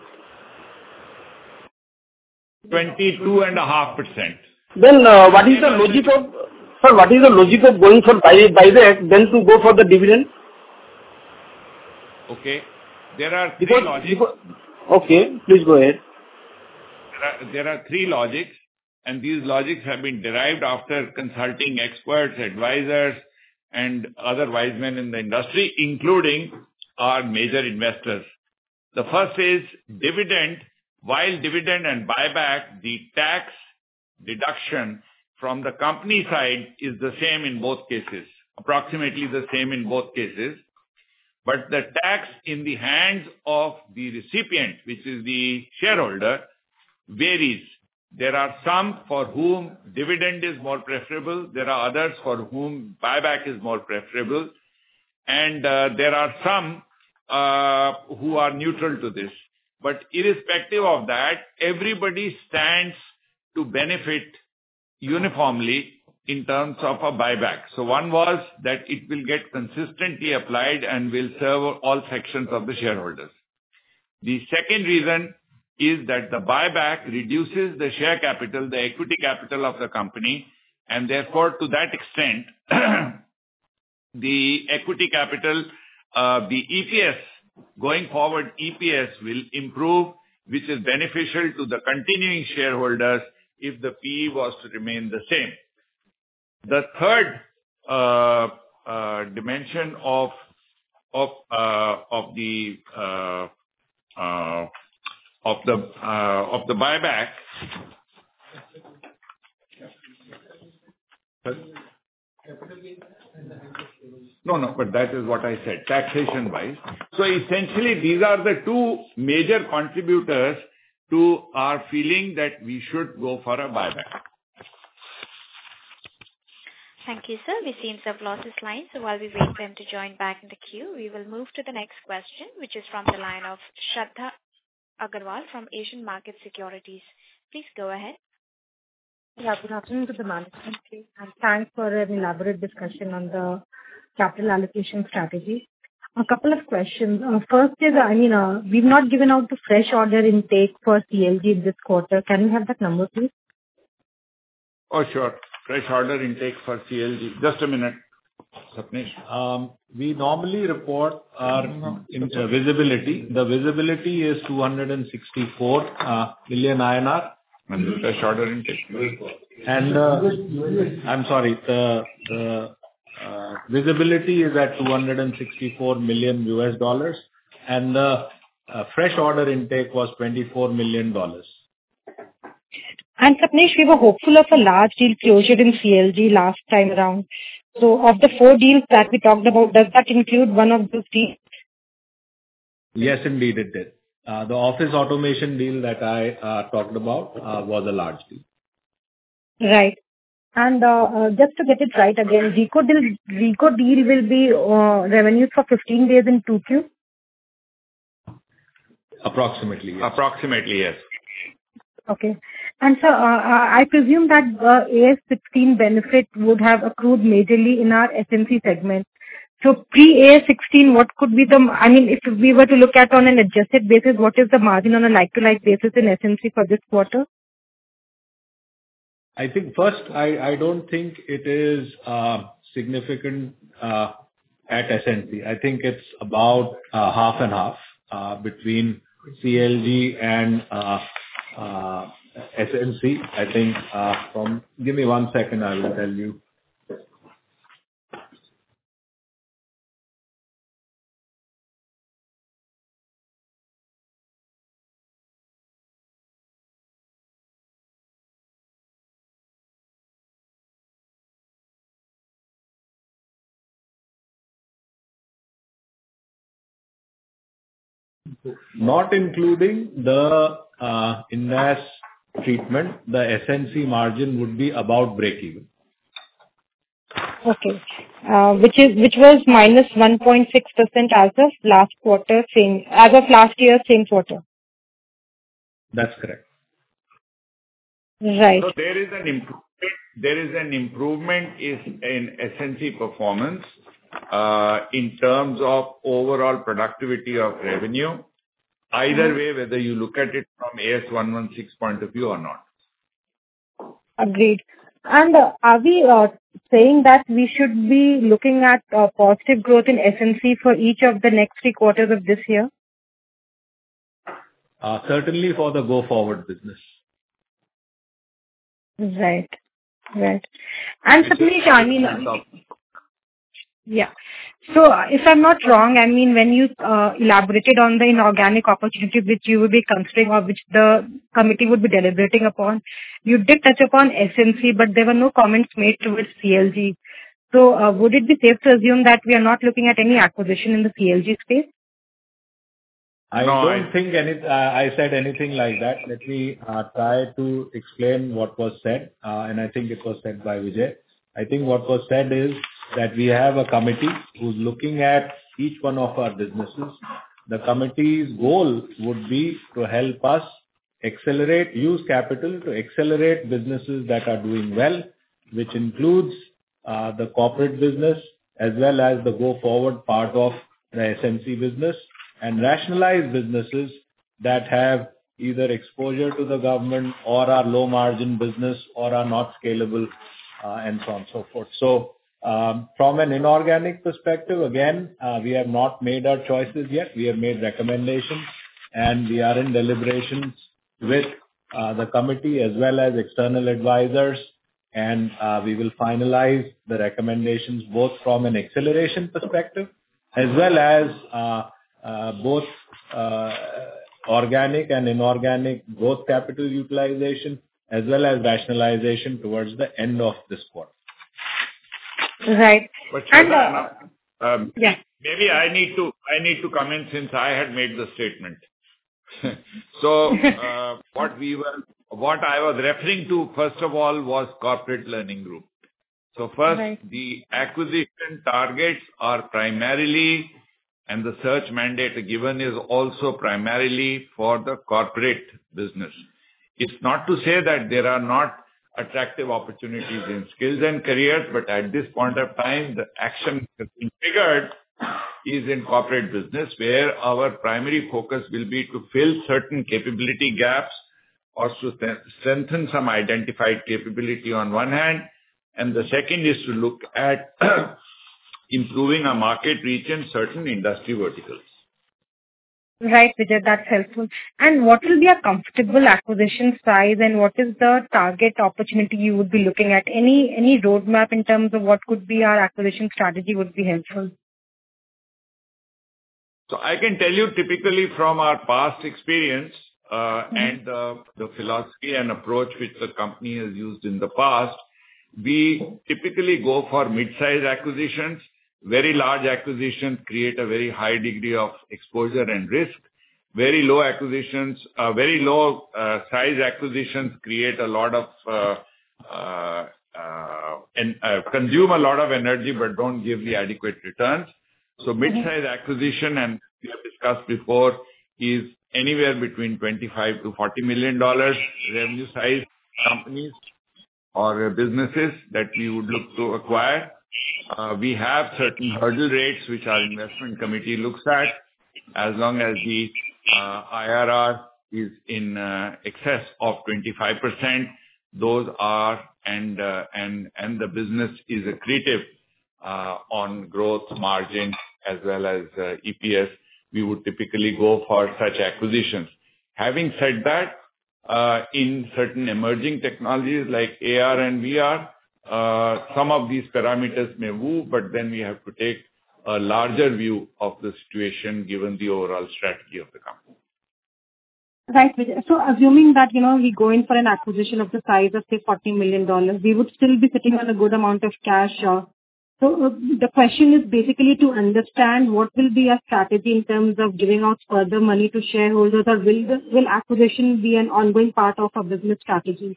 Twenty-two and a half percent. Then uh, what is the logic of sir? What is the logic of going for buy buyback then to go for the dividend? Okay, there are three because, logics. Because, okay, please go ahead. There are, there are three logics. and these logics have been derived after consulting experts, advisors, and other wise men in the industry, including our major investors. The first is dividend. While dividend and buyback, the tax deduction from the company side is the same in both cases, approximately the same in both cases. But the tax in the hands of the recipient, which is the shareholder, varies. There are some for whom dividend is more preferable. There are others for whom buyback is more preferable. And uh, there are some uh, who are neutral to this. But irrespective of that, everybody stands to benefit uniformly in terms of a buyback. So one was that it will get consistently applied and will serve all sections of the shareholders. The second reason is that the buyback reduces the share capital, the equity capital of the company, and therefore to that extent, the equity capital, uh, the E P S, going forward E P S will improve, which is beneficial to the continuing shareholders if the P E was to remain the same. The third uh, uh, dimension of of uh, of the uh, uh, of the uh, of the buyback no no but that is what I said, taxation wise. So essentially these are the two major contributors to our feeling that we should go for a buyback. Thank you, sir. We seem to have lost his line, so while we wait for him to join back in the queue, we will move to the next question, which is from the line of Shraddha Agarwal from Asian Market Securities. Please go ahead. Yeah, good afternoon to the management, please, and thanks for an elaborate discussion on the capital allocation strategy. A couple of questions. Uh, first is, I mean, uh, we've not given out the fresh order intake for C L G this quarter. Can we have that number, please? Oh, sure. Fresh order intake for C L G. Just a minute. Sapnesh. Um, we normally report our in, uh, visibility. The visibility is two hundred sixty-four uh, million I N R. And the fresh order intake. And uh, I'm sorry, the, the uh, visibility is at two hundred sixty-four million U S dollars, and the uh, fresh order intake was twenty-four million dollars. And Sapnesh, we were hopeful of a large deal closure in C L G last time around. So of the four deals that we talked about, does that include one of those deals? Yes, indeed it did. Uh, the office automation deal that I uh, talked about uh, was a large deal. Right. And uh, uh, just to get it right again, Ricoh deal, Ricoh deal will be uh, revenues for fifteen days in two Q? Approximately, yes. Approximately, yes. Okay. And so, uh, I presume that uh, A S sixteen benefit would have accrued majorly in our S N C segment. So pre-A S sixteen, what could be the, I mean, if we were to look at on an adjusted basis, what is the margin on a like-to-like basis in S N C for this quarter? I think first, I, I don't think it is uh, significant uh, at S N C. I think it's about uh, half and half uh, between C L G and uh, uh, S N C. I think uh, from, give me one second, I will tell you. Not including the uh, Ind AS treatment, the S N C margin would be about break-even. Okay. Uh, which is which was minus one point six percent as of last quarter, same as of last year, same quarter. That's correct. Right. So there is an improvement. There is an improvement is in S N C performance uh, in terms of overall productivity of revenue. Either way, whether you look at it from A S one sixteen point of view or not. Agreed. And uh, are we uh, saying that we should be looking at uh, positive growth in S N C for each of the next three quarters of this year? Uh, certainly for the go-forward business. Right. Right. And Sapnesh, I mean, yeah. So uh, if I'm not wrong, I mean, when you uh, elaborated on the inorganic opportunity which you would be considering or which the committee would be deliberating upon, you did touch upon S N C, but there were no comments made towards C L G. So uh, would it be safe to assume that we are not looking at any acquisition in the C L G space? I No, don't I- think any, uh, I said anything like that. Let me uh, try to explain what was said, uh, and I think it was said by Vijay. I think what was said is that we have a committee who's looking at each one of our businesses. The committee's goal would be to help us accelerate, use capital to accelerate businesses that are doing well, which includes uh, the corporate business as well as the go-forward part of the S N C business, and rationalize businesses that have either exposure to the government or are low margin business or are not scalable, uh, and so on and so forth. So, um, from an inorganic perspective, again, uh, we have not made our choices yet. We have made recommendations, and we are in deliberations with uh, the committee as well as external advisors, and uh, we will finalize the recommendations both from an acceleration perspective as well as uh, uh, both uh, organic and inorganic growth capital utilization, as well as rationalization towards the end of this quarter. Right. But And, Shweta, uh, um, yeah. maybe I need to I need to come in since I had made the statement. So, uh, what we were, what I was referring to, first of all, was Corporate Learning Group. So first, Right. the acquisition targets are primarily, and the search mandate given is also primarily for the corporate business. It's not to say that there are not attractive opportunities in skills and careers, but at this point of time, the action that's been triggered is in corporate business, where our primary focus will be to fill certain capability gaps or to strengthen some identified capability on one hand, and the second is to look at improving our market reach in certain industry verticals. Right, Vijay, that's helpful. And what will be a comfortable acquisition size, and what is the target opportunity you would be looking at? Any any roadmap in terms of what could be our acquisition strategy would be helpful. So I can tell you typically from our past experience, uh, and uh, the philosophy and approach which the company has used in the past, we typically go for mid-size acquisitions. Very large acquisitions create a very high degree of exposure and risk. Very low acquisitions, uh, very low uh, size acquisitions create a lot of uh, uh, uh, and uh, consume a lot of energy but don't give the adequate returns. So mid-size acquisition, and we have discussed before, is anywhere between twenty-five to forty million dollars revenue size companies or uh, businesses that we would look to acquire. Uh, we have certain hurdle rates which our investment committee looks at. As long as the uh, I R R is in uh, excess of twenty-five percent, those are, and uh, and and the business is accretive uh, on growth margin as well as uh, E P S, we would typically go for such acquisitions. Having said that, uh, in certain emerging technologies like A R and V R, uh, some of these parameters may move, but then we have to take a larger view of the situation given the overall strategy of the company. Right, Vijay. So assuming that, you know, we go in for an acquisition of the size of, say, forty million dollars, we would still be sitting on a good amount of cash. Uh, so uh, the question is basically to understand what will be our strategy in terms of giving out further money to shareholders, or will the, will acquisition be an ongoing part of our business strategy?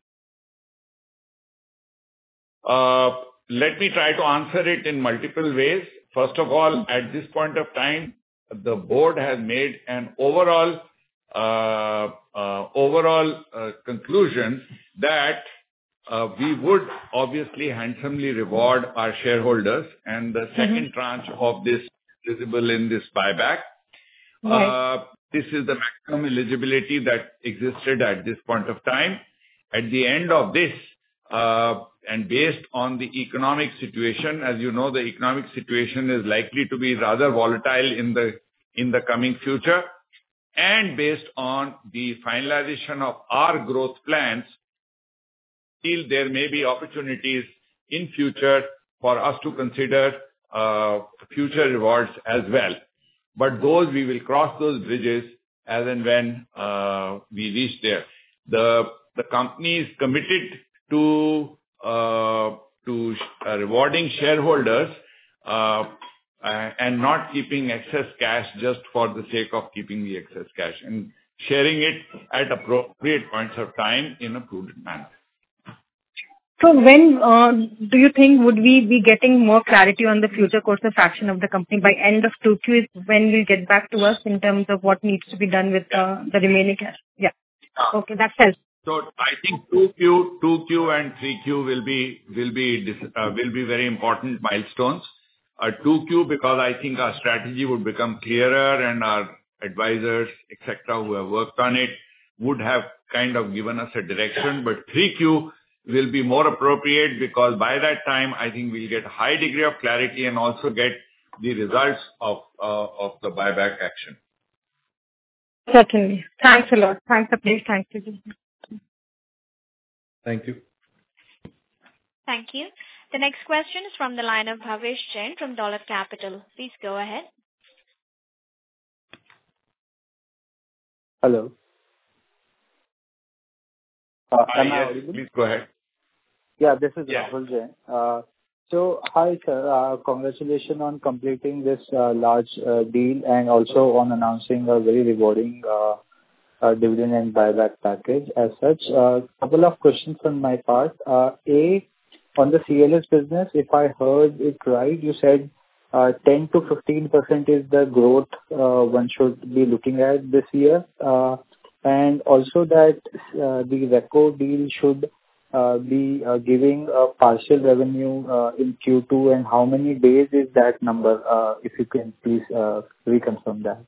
Uh, let me try to answer it in multiple ways. First of all, at this point of time, the board has made an overall uh, uh, overall uh, conclusion that uh, we would obviously handsomely reward our shareholders, and the second tranche of this visible in this buyback. Right. Uh, this is the maximum eligibility that existed at this point of time. At the end of this, uh, and based on the economic situation, as you know, the economic situation is likely to be rather volatile in the in the coming future, and based on the finalization of our growth plans, feel there may be opportunities in future for us to consider uh, future rewards as well. But those, we will cross those bridges as and when uh, we reach there. The the company is committed to uh, to uh, rewarding shareholders uh, uh, and not keeping excess cash just for the sake of keeping the excess cash, and sharing it at appropriate points of time in a prudent manner. So when uh, do you think would we be getting more clarity on the future course of action of the company? By end of two Q is when you'll get back to us in terms of what needs to be done with uh, the remaining cash? Yeah. Okay, that helps. So I think two Q, two Q and three Q will be will be dis- uh, will be very important milestones. Uh, two Q, because I think our strategy would become clearer and our advisors, et cetera, who have worked on it, would have kind of given us a direction. But three Q will be more appropriate, because by that time, I think we'll get a high degree of clarity and also get the results of uh, of the buyback action. Certainly. Thanks a lot. Thanks, Apnesh. Thank you. Thank you. Thank you. The next question is from the line of Bhavesh Jain from Dolat Capital. Please go ahead. Hello. Uh, Uh, am I yes, audible? please go ahead. Yeah, this is Yeah. Rahul Jain. Uh, So, hi, sir. Uh, Congratulations on completing this uh, large uh, deal and also on announcing a very rewarding uh, uh, dividend and buyback package as such. A couple of questions on my part. Uh, A, on the C L S business, if I heard it right, you said uh, ten to fifteen percent is the growth uh, one should be looking at this year. Uh, And also that uh, the Reco deal should Uh, be uh, giving a partial revenue uh, in Q two, and how many days is that number? Uh, If you can please uh, reconfirm that.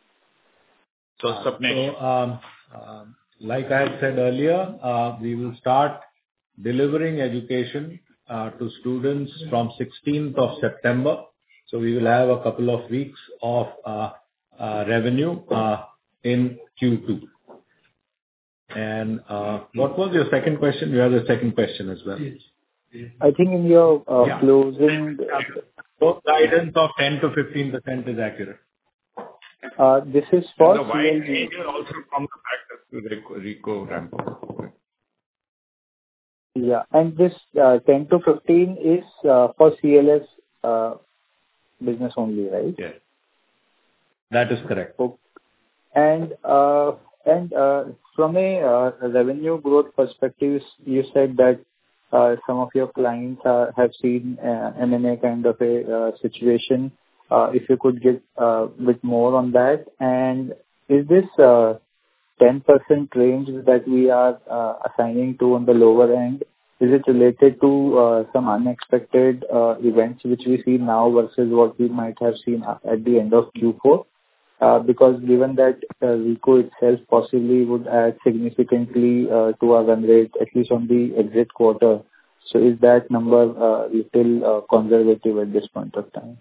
So, Sapnesh. So, um, um, like I had said earlier, uh, we will start delivering education uh, to students from sixteenth of September. So we will have a couple of weeks of uh, uh, revenue uh, in Q two. And uh, what was your second question? You had a second question as well. I think in your uh, Yeah. closing, So guidance of ten to fifteen percent is accurate. uh, this is for And the C wide L G. range is also from the factors to Reco, Reco ramp up. Yeah, and this uh, ten to fifteen is uh, for C L S uh, business only, right? Yes. That is correct. Okay. And uh, and uh, from a uh, revenue growth perspective, you said that uh, some of your clients uh, have seen uh, M and A kind of a uh, situation. Uh, If you could give a bit more on that. And is this uh, ten percent range that we are uh, assigning to on the lower end, is it related to uh, some unexpected uh, events which we see now versus what we might have seen at the end of Q four? Uh, Because given that uh, Reco itself possibly would add significantly uh, to our run rate, at least on the exit quarter. So is that number uh, little uh, conservative at this point of time?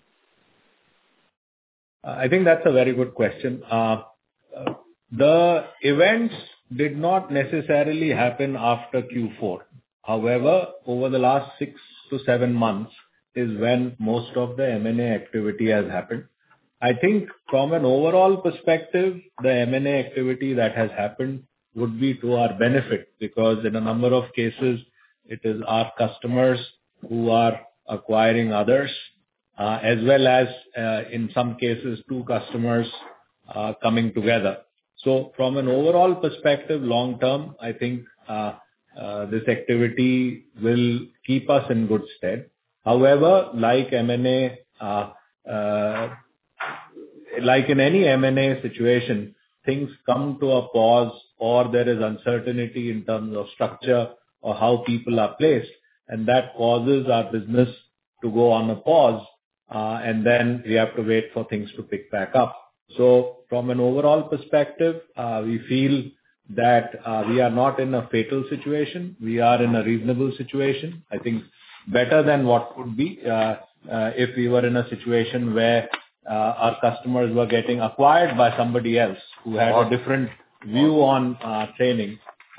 I think that's a very good question. Uh, uh, The events did not necessarily happen after Q four. However, over the last six to seven months is when most of the M and A activity has happened. I think from an overall perspective, the M and A activity that has happened would be to our benefit, because in a number of cases, it is our customers who are acquiring others, uh, as well as, uh, in some cases, two customers uh, coming together. So from an overall perspective, long term, I think uh, uh, this activity will keep us in good stead. However, like M and A, uh, uh, like in any M and A situation, things come to a pause, or there is uncertainty in terms of structure or how people are placed, and that causes our business to go on a pause, uh, and then we have to wait for things to pick back up. So from an overall perspective, uh, we feel that uh, we are not in a fatal situation. We are in a reasonable situation. I think better than what could be uh, uh, if we were in a situation where uh, our customers were getting acquired by somebody else who had a different view on uh, training.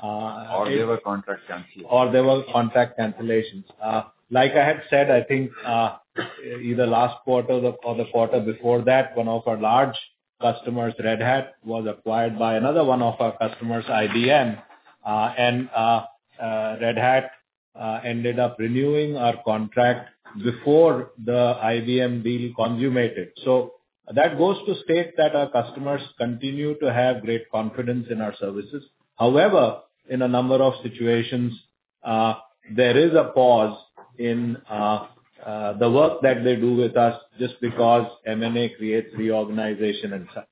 Uh, Or it- there were contract cancellations. or there were contract cancellations. Uh, Like I had said, I think, uh, either last quarter or the or the quarter before that, one of our large customers, Red Hat, was acquired by another one of our customers, I B M. Uh, And uh, uh, Red Hat uh, ended up renewing our contract before the I B M deal consummated. So that goes to state that our customers continue to have great confidence in our services. However, in a number of situations, uh, there is a pause in uh, uh, the work that they do with us just because M and A creates reorganization and such.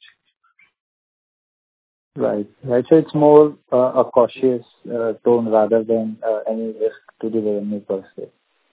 Right. Right. So it's more uh, a cautious uh, tone rather than uh, any risk to the revenue per se.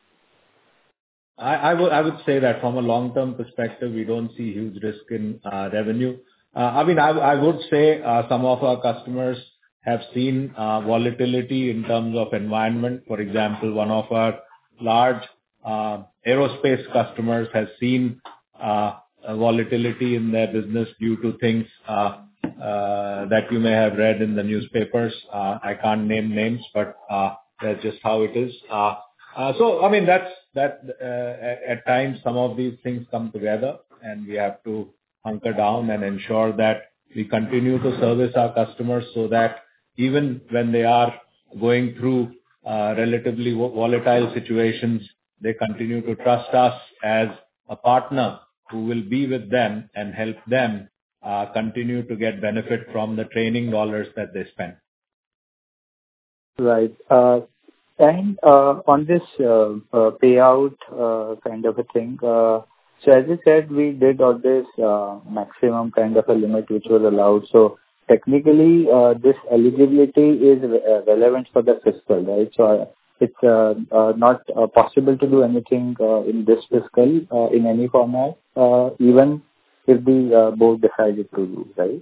I I would I would say that from a long-term perspective, we don't see huge risk in uh, revenue. Uh, I mean, I I would say uh, some of our customers have seen uh, volatility in terms of environment. For example, one of our large uh, aerospace customers has seen uh, a volatility in their business due to things uh, uh, that you may have read in the newspapers. Uh, I can't name names, but uh, that's just how it is. Uh, uh, So, I mean, that's that. uh, At at times, some of these things come together, and we have to hunker down and ensure that we continue to service our customers so that even when they are going through uh, relatively vo- volatile situations, they continue to trust us as a partner who will be with them and help them uh, continue to get benefit from the training dollars that they spend. Right. Uh, And uh, on this uh, uh, payout uh, kind of a thing, uh, so as you said, we did all this uh, maximum kind of a limit which was allowed. So technically, uh, this eligibility is re- uh, relevant for the fiscal, right? So uh, it's uh, uh, not uh, possible to do anything uh, in this fiscal uh, in any format, uh, even if the uh, board decided to do, right?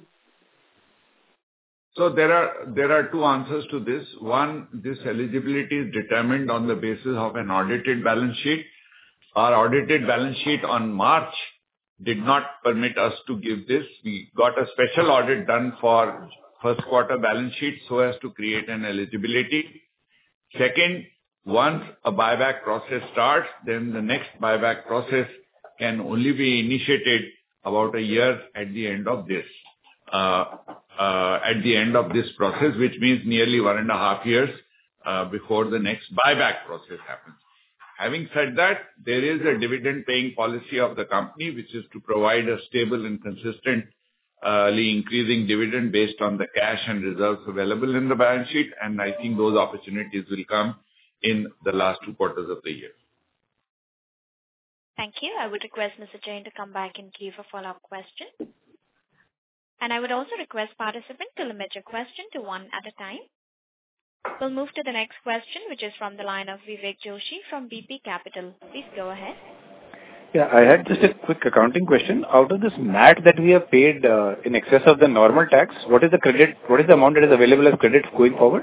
So there are there are two answers to this. One, this eligibility is determined on the basis of an audited balance sheet. Our audited balance sheet on March did not permit us to give this. We got a special audit done for first quarter balance sheet so as to create an eligibility. Second, once a buyback process starts, then the next buyback process can only be initiated about a year at the end of this. Uh, uh, at the end of this process, which means nearly one and a half years uh, before the next buyback process happens. Having said that, there is a dividend-paying policy of the company, which is to provide a stable and consistently increasing dividend based on the cash and reserves available in the balance sheet, and I think those opportunities will come in the last two quarters of the year. Thank you. I would request Mister Jain to come back and give a follow-up question. And I would also request participants to limit your question to one at a time. We'll move to the next question, which is from the line of Vivek Joshi from B P Capital. Please go ahead. Yeah, I had just a quick accounting question. Out of this M A T that we have paid uh, in excess of the normal tax, what is the credit? What is the amount that is available as credit going forward?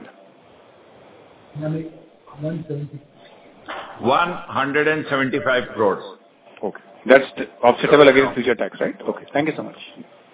one hundred seventy-five crores. Okay. That's offsettable against future tax, right? Okay. Thank you so much.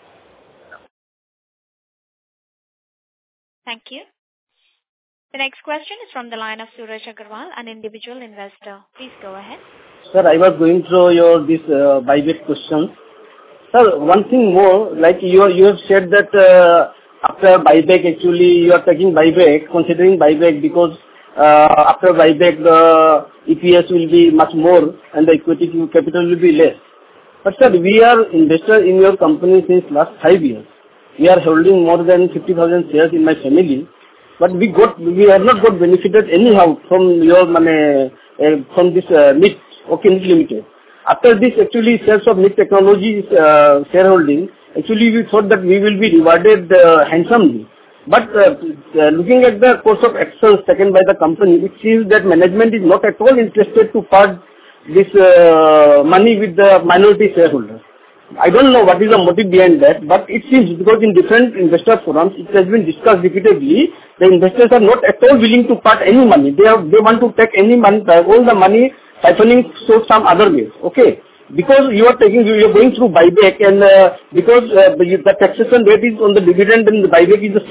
Thank you. The next question is from the line of Suraj Agarwal, an individual investor. Please go ahead. Sir, I was going through your this uh, buyback questions. Sir, one thing more, like you you have said that uh, after buyback, actually you are taking buyback, considering buyback because uh, after buyback the E P S will be much more and the equity capital will be less. But sir, we are investor in your company since last five years. We are holding more than fifty thousand shares in my family, but we got we have not got benefited anyhow from your money uh, from this uh, M I T, okay, M I T Limited. After this, actually, shares of M I T Technologies uh, shareholding, actually we thought that we will be rewarded uh, handsomely. But uh, uh, looking at the course of actions taken by the company, it seems that management is not at all interested to part this uh, money with the minority shareholders. I don't know what is the motive behind that, but it seems because in different investor forums, it has been discussed repeatedly, the investors are not at all willing to part any money. They are, they want to take any money, all the money siphoning so some other ways. Okay. Because you are taking, you are going through buyback and uh, because uh, the taxation rate is on the dividend and the buyback is the same.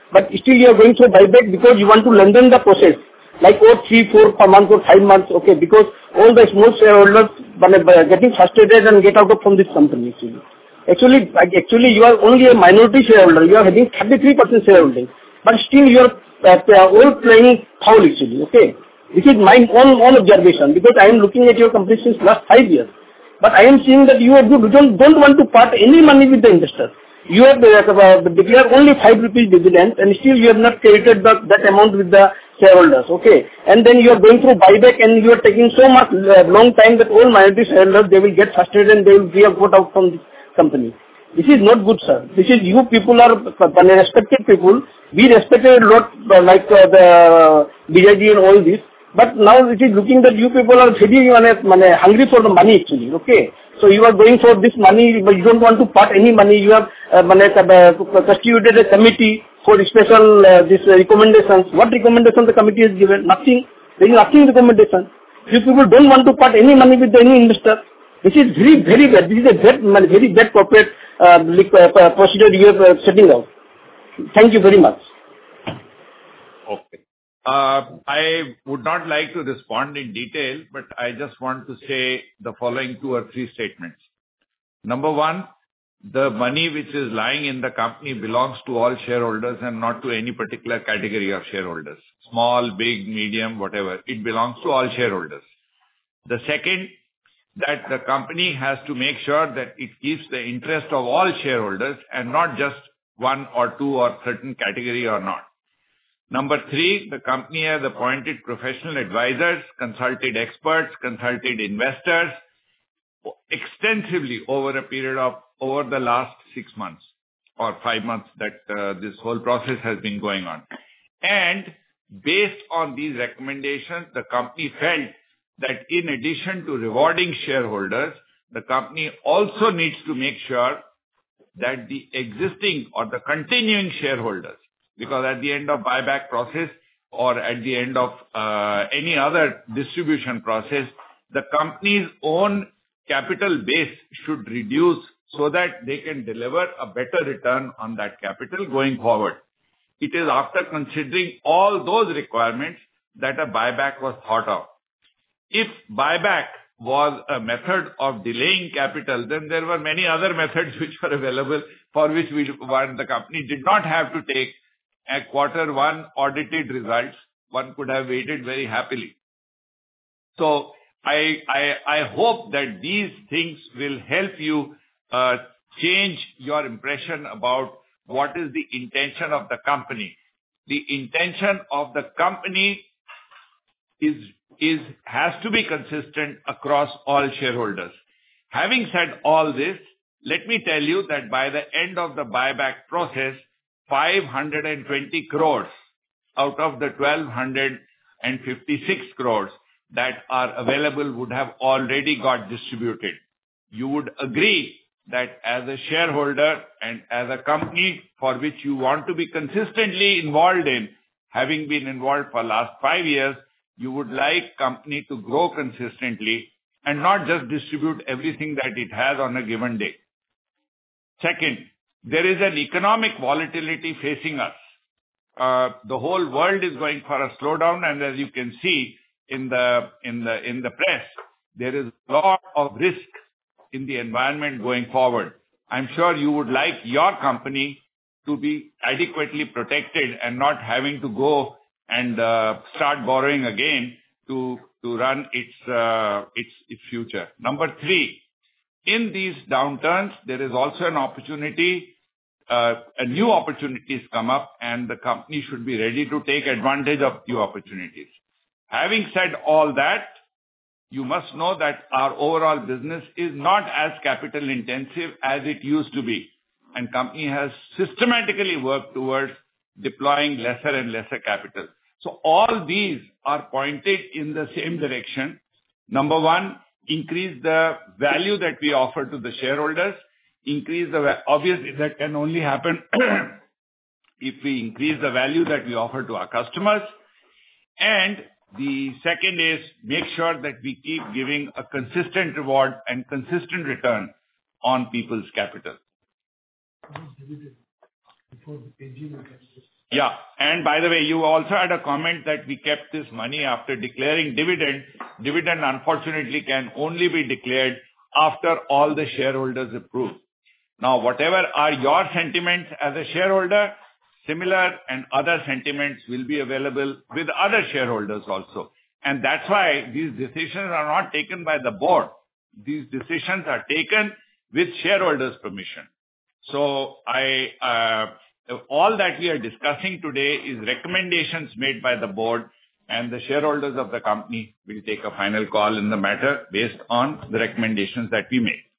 but still you are going through buyback because you want to lengthen the process, like oh, three, four months or five months, okay, because all the small shareholders are getting frustrated and get out of from this company actually. Actually, actually you are only a minority shareholder, you are having thirty-three percent shareholding, but still you are uh, all playing foul actually, okay. This is my own, own observation because I am looking at your company since last five years. But I am seeing that you are good, don't, don't want to part any money with the investors. You have uh, declared only five rupees dividend and still you have not credited the, that amount with the shareholders, okay. And then you are going through buyback and you are taking so much uh, long time that all minority shareholders, they will get frustrated and they will be put out from this company. This is not good, sir. This is, you people are uh, respected people. We respected a lot uh, like uh, the B J G and all this. But now it is looking that you people are very uh, hungry for the money actually, okay. So you are going for this money, but you don't want to part any money. You have uh, uh, constituted a committee for special uh, this uh, recommendations. What recommendation the committee has given? Nothing. There is nothing recommendation. You people don't want to part any money with any investor. This is very, very bad. This is a very, very bad corporate uh, procedure you are uh, setting out. Thank you very much. Okay. Uh, I would not like to respond in detail, but I just want to say the following two or three statements. Number one, the money which is lying in the company belongs to all shareholders and not to any particular category of shareholders. Small, big, medium, whatever. It belongs to all shareholders. The second, that the company has to make sure that it keeps the interest of all shareholders and not just one or two or certain category or not. Number three, the company has appointed professional advisors, consulted experts, consulted investors extensively over a period of over the last six months or five months that uh, this whole process has been going on. And based on these recommendations, the company felt that in addition to rewarding shareholders, the company also needs to make sure that the existing or the continuing shareholders, because at the end of buyback process or at the end of uh, any other distribution process, the company's own capital base should reduce so that they can deliver a better return on that capital going forward. It is after considering all those requirements that a buyback was thought of. If buyback was a method of delaying capital, then there were many other methods which were available for which we, one, the company did not have to take a quarter one audited results. One could have waited very happily. So I, I, I hope that these things will help you uh, change your impression about what is the intention of the company. The intention of the company is, is, has to be consistent across all shareholders. Having said all this, let me tell you that by the end of the buyback process, five hundred twenty crores out of the one thousand two hundred fifty-six crores that are available would have already got distributed. You would agree that as a shareholder and as a company for which you want to be consistently involved in, having been involved for last five years, you would like company to grow consistently and not just distribute everything that it has on a given day. Second, there is an economic volatility facing us. Uh, the whole world is going for a slowdown, and as you can see in the in the in the press, there is a lot of risk in the environment going forward. I'm sure you would like your company to be adequately protected and not having to go and uh, start borrowing again to to run its uh, its its future. Number three, in these downturns, there is also an opportunity. Uh, a new opportunities come up, and the company should be ready to take advantage of new opportunities. Having said all that, you must know that our overall business is not as capital intensive as it used to be, and company has systematically worked towards deploying lesser and lesser capital. So all these are pointed in the same direction. Number one, increase the value that we offer to the shareholders. Increase the, obviously that can only happen if we increase the value that we offer to our customers. And the second is make sure that we keep giving a consistent reward and consistent return on people's capital. Yeah. And by the way, you also had a comment that we kept this money after declaring dividend. Dividend, unfortunately, can only be declared after all the shareholders approve. Now, whatever are your sentiments as a shareholder, similar and other sentiments will be available with other shareholders also. And that's why these decisions are not taken by the board. These decisions are taken with shareholders' permission. So I, uh, all that we are discussing today is recommendations made by the board, and the shareholders of the company will take a final call in the matter based on the recommendations that we made.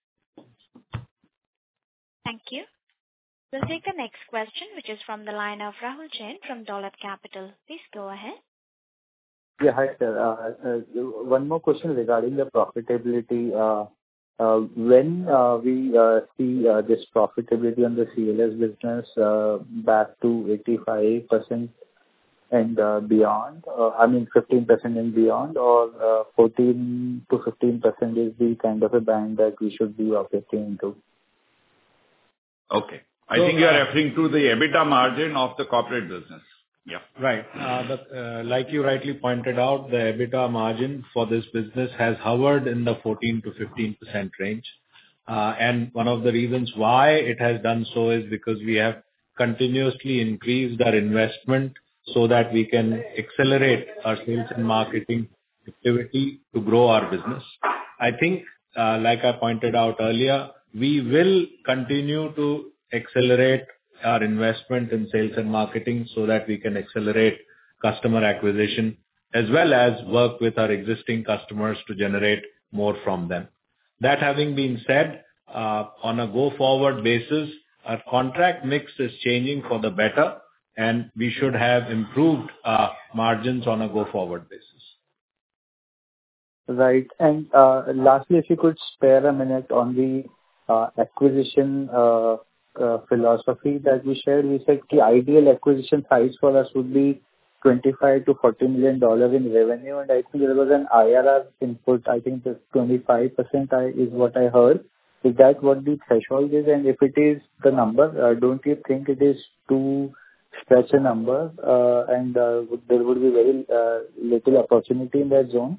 Thank you. We'll take the next question, which is from the line of Rahul Jain from Dolat Capital. Please go ahead. Yeah, hi, sir. Uh, uh, one more question regarding the profitability. Uh, uh, when uh, we uh, see uh, this profitability on the C L S business uh, back to eighty-five percent and uh, beyond, uh, I mean fifteen percent and beyond, or uh, fourteen to fifteen percent is the kind of a band that we should be operating into? Okay. I So, think you are uh, referring to the EBITDA margin of the corporate business. Yeah. Right. Uh, but, uh, like you rightly pointed out, the EBITDA margin for this business has hovered in the fourteen to fifteen percent range. Uh, And one of the reasons why it has done so is because we have continuously increased our investment so that we can accelerate our sales and marketing activity to grow our business. I think, uh, like I pointed out earlier, we will continue to accelerate our investment in sales and marketing so that we can accelerate customer acquisition, as well as work with our existing customers to generate more from them. That having been said, uh, on a go-forward basis, our contract mix is changing for the better, and we should have improved uh, margins on a go-forward basis. Right. And uh, lastly, if you could spare a minute on the uh, acquisition uh, uh, philosophy that we shared. We said the ideal acquisition size for us would be twenty-five to forty million dollars in revenue, and I think there was an I R R input. I think the twenty-five percent is what I heard. Is that what the threshold is? And if it is the number, uh, don't you think it is too stretch a number, uh, and uh, would- there would be very uh, little opportunity in that zone?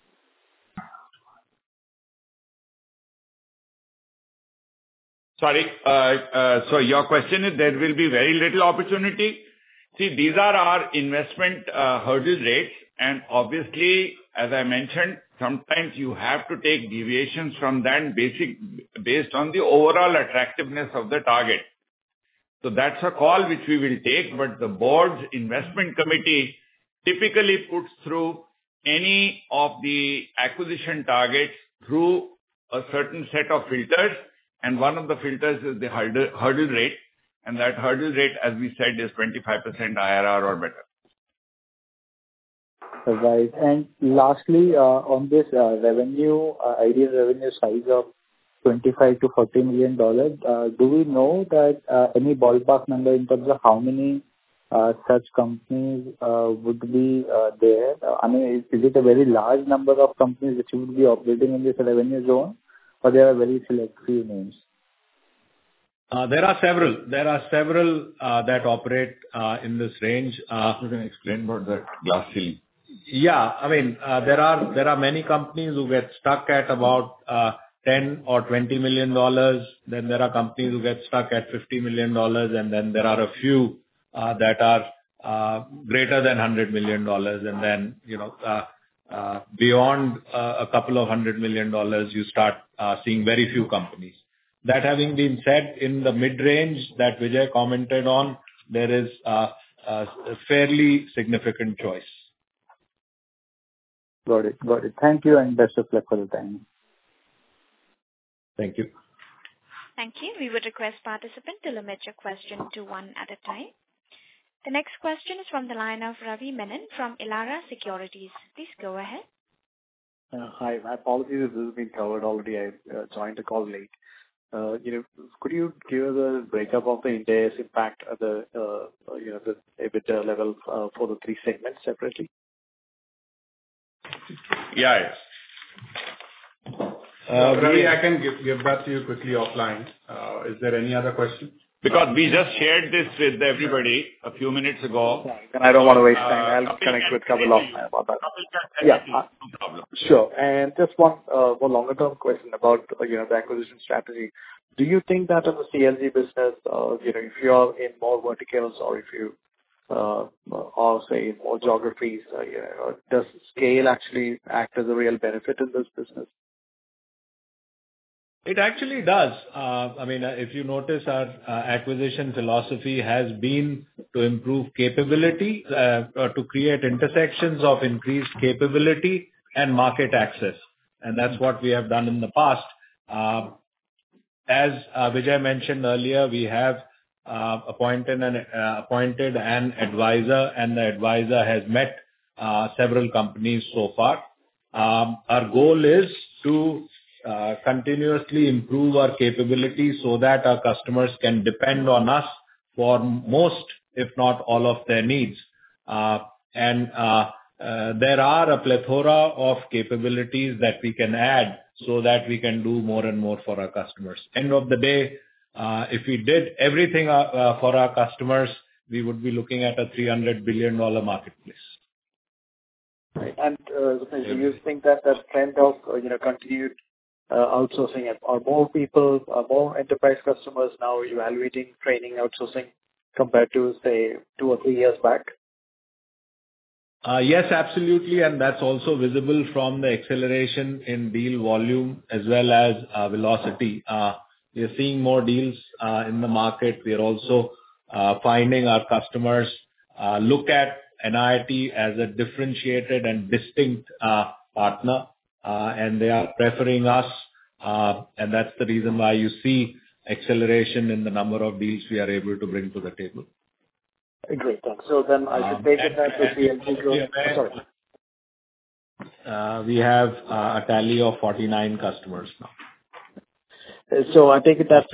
Sorry. uh, uh, So your question is there will be very little opportunity? See, these are our investment uh, hurdle rates, and obviously, as I mentioned, sometimes you have to take deviations from that basic based on the overall attractiveness of the target. So that's a call which we will take, but the board's investment committee typically puts through any of the acquisition targets through a certain set of filters, and one of the filters is the hurdle hurdle rate, and that hurdle rate, as we said, is twenty-five percent I R R or better. Right. And lastly, uh, on this uh, revenue, uh, ideal revenue size of twenty-five to forty million dollars, uh, do we know that uh, any ballpark number in terms of how many uh, such companies uh, would be uh, there? Uh, I mean, is, is it a very large number of companies which would be operating in this revenue zone, or there are very select few names? Uh, There are several. There are several uh, that operate uh, in this range. Uh, You can explain about that glass ceiling. Yeah, I mean, uh, there are there are many companies who get stuck at about uh, ten or twenty million dollars. Then there are companies who get stuck at fifty million dollars, and then there are a few uh, that are uh, greater than one hundred million dollars. And then, you know, uh, uh, beyond uh, a couple of hundred million dollars, you start uh, seeing very few companies. That having been said, in the mid-range that Vijay commented on, there is uh, a fairly significant choice. Got it. Got it. Thank you, and best of luck for the time. Thank you. Thank you. We would request participants to limit your question to one at a time. The next question is from the line of Ravi Menon from Elara Securities. Please go ahead. Uh, Hi. My apologies if this has been covered already. I uh, joined the call late. Uh, You know, could you give us a breakup of the Ind AS impact at the, uh, you know, the EBITDA level uh, for the three segments separately? Yeah, yes. Uh, Ravi, I can give give that to you quickly offline. Uh, Is there any other question? Because we just shared this with everybody a few minutes ago. And I don't want to waste time. I'll connect with Kapil offline about that. Yeah. No problem. Sure. And just one uh, more longer-term question about uh, you know the acquisition strategy. Do you think that in the C L G business, uh, you know, if you are in more verticals or if you uh, are, say, in more geographies, uh, you know, does scale actually act as a real benefit in this business? It actually does. Uh, I mean, uh, if you notice, our uh, acquisition philosophy has been to improve capability, uh, or to create intersections of increased capability and market access. And that's what we have done in the past. Uh, As uh, Vijay mentioned earlier, we have uh, appointed an uh, appointed an advisor, and the advisor has met uh, several companies so far. Um, Our goal is to uh, continuously improve our capabilities so that our customers can depend on us for most, if not all, of their needs. Uh, And uh, uh, there are a plethora of capabilities that we can add so that we can do more and more for our customers. End of the day, uh, if we did everything uh, uh, for our customers, we would be looking at a three hundred billion dollars marketplace. Right. And uh, do you think that that trend of uh, you know continued uh, outsourcing, are more people, are more enterprise customers now evaluating training outsourcing compared to, say, two or three years back? Uh Yes, absolutely. And that's also visible from the acceleration in deal volume as well as uh velocity. Uh We are seeing more deals uh in the market. We are also uh finding our customers uh look at N I I T as a differentiated and distinct uh partner, uh and they are preferring us. uh And that's the reason why you see acceleration in the number of deals we are able to bring to the table. Great, thanks. So then I should take it that the C L G growth... Sorry. Uh, We have uh, a tally of forty-nine customers now. So I take it that...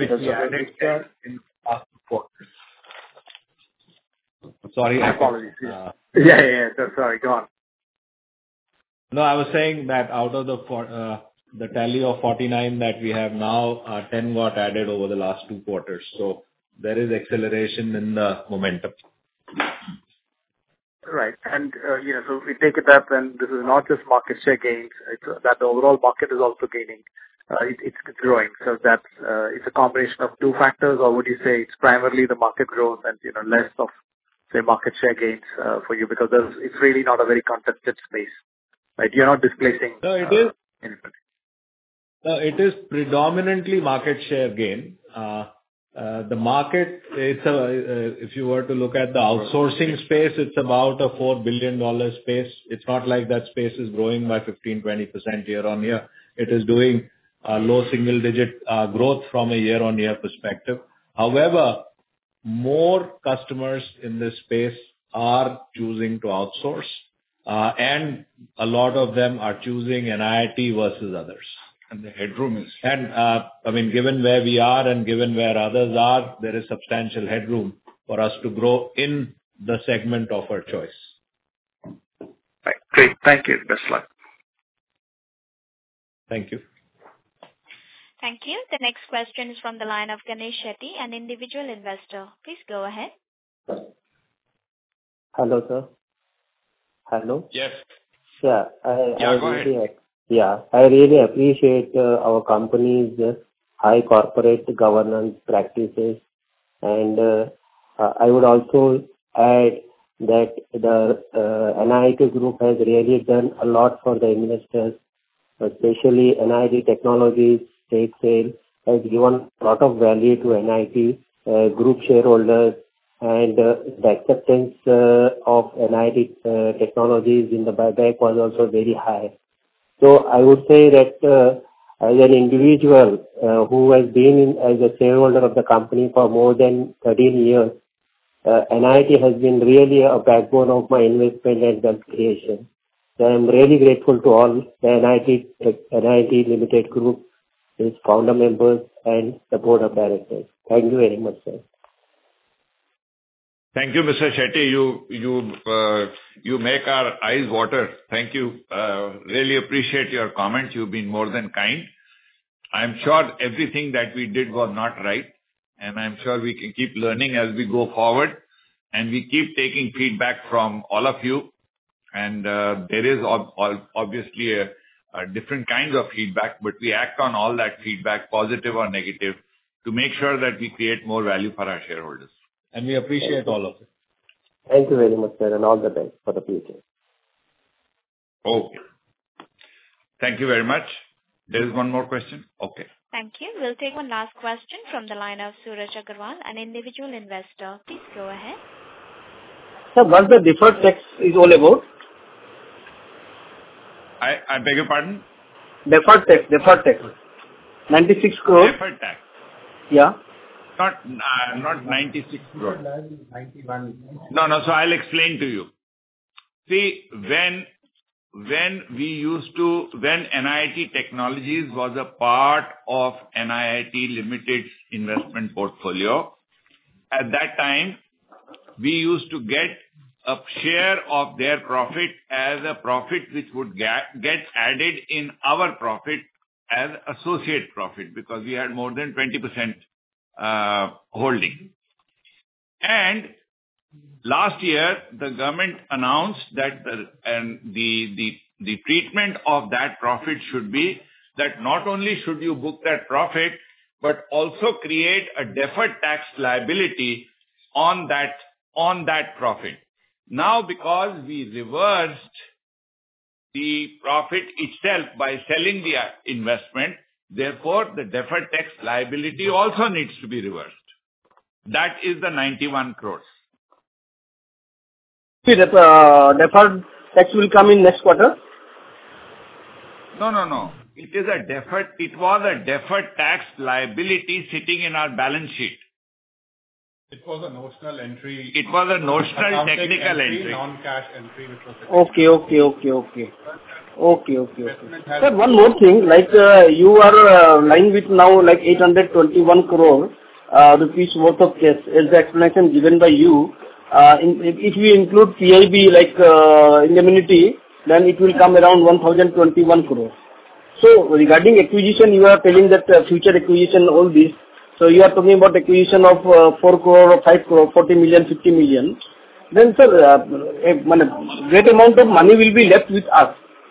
Sorry. Apologies. Uh, Yeah, yeah, yeah. Sorry, go on. No, I was saying that out of the for- uh, the tally of forty-nine that we have now, uh, ten got added over the last two quarters. So there is acceleration in the momentum. Right. And, uh, you know, so if we take it that then this is not just market share gains, it's uh, that the overall market is also gaining. Uh, it, it's growing. So that's, uh, it's a combination of two factors, or would you say it's primarily the market growth and, you know, less of, say, market share gains uh, for you, because there's, it's really not a very contested space, right? You're not displacing. No, it uh, is. No, it is predominantly market share gain. Uh, Uh The market, it's a, uh if you were to look at the outsourcing space, it's about a four billion dollars space. It's not like that space is growing by fifteen to twenty percent year-on-year. It is doing uh low single-digit uh growth from a year-on-year perspective. However, more customers in this space are choosing to outsource, uh and a lot of them are choosing N I I T versus others. And the headroom is... And, uh, I mean, given where we are and given where others are, there is substantial headroom for us to grow in the segment of our choice. Right. Great. Thank you. Best luck. Thank you. Thank you. The next question is from the line of Ganesh Shetty, an individual investor. Please go ahead. Hello, sir. Hello? Yes. Yeah, I, Yeah, I go really, ahead. yeah, I really appreciate uh, our company's uh, high corporate governance practices, and uh, uh, I would also add that the uh, N I I T group has really done a lot for the investors, especially N I I T Technologies stake sale has given a lot of value to N I I T uh, group shareholders, and uh, the acceptance uh, of N I I T uh, Technologies in the buyback was also very high. So I would say that uh, as an individual uh, who has been in, as a shareholder of the company for more than thirteen years, uh, N I I T has been really a backbone of my investment and wealth creation. So I am really grateful to all the N I I T, N I I T Limited Group, its founder members and the board of directors. Thank you very much, sir. Thank you, Mister Shetty. You you uh, you make our eyes water. Thank you. Uh, really appreciate your comments. You've been more than kind. I'm sure everything that we did was not right, and I'm sure we can keep learning as we go forward, and we keep taking feedback from all of you. And uh, there is ob- ob- obviously a, a different kinds of feedback, but we act on all that feedback, positive or negative, to make sure that we create more value for our shareholders. And we appreciate all of it. Thank you very much, sir, and all the best for the future. Okay. Thank you very much. There is one more question. Okay. Thank you. We'll take one last question from the line of Suraj Agarwal, an individual investor. Please go ahead. Sir, what the deferred tax is all about? I, I beg your pardon? Deferred tax, deferred tax. ninety-six crores. Deferred tax. Yeah. Not, uh, not ninety-six crores. No, no, so I'll explain to you. See, when, when we used to, when N I I T Technologies was a part of N I I T Limited's investment portfolio, at that time, we used to get a share of their profit as a profit which would get, get added in our profit as associate profit, because we had more than twenty percent uh, holding. And last year, the government announced that the, and the, the, the treatment of that profit should be that not only should you book that profit, but also create a deferred tax liability on that, on that profit. Now, because we reversed the profit itself by selling the investment, therefore, the deferred tax liability also needs to be reversed. That is the ninety-one crores. See, the uh, deferred tax will come in next quarter? No, no, no. It is a deferred, it was a deferred tax liability sitting in our balance sheet. It was a notional entry. It was a notional technical entry. entry. Non-cash entry, which was... Okay, okay, okay, okay. Okay, okay, okay. Sir, one more thing, like uh, you are uh, lying with now like eight hundred twenty-one crore uh, rupees worth of cash, as the explanation given by you. Uh, in, if we include P I B like uh, indemnity, then it will come around one thousand twenty-one crore. So regarding acquisition, you are telling that uh, future acquisition, all this. So you are talking about acquisition of uh, four crore or five crore, forty million, fifty million. Then sir, uh, a great amount of money will be left with us.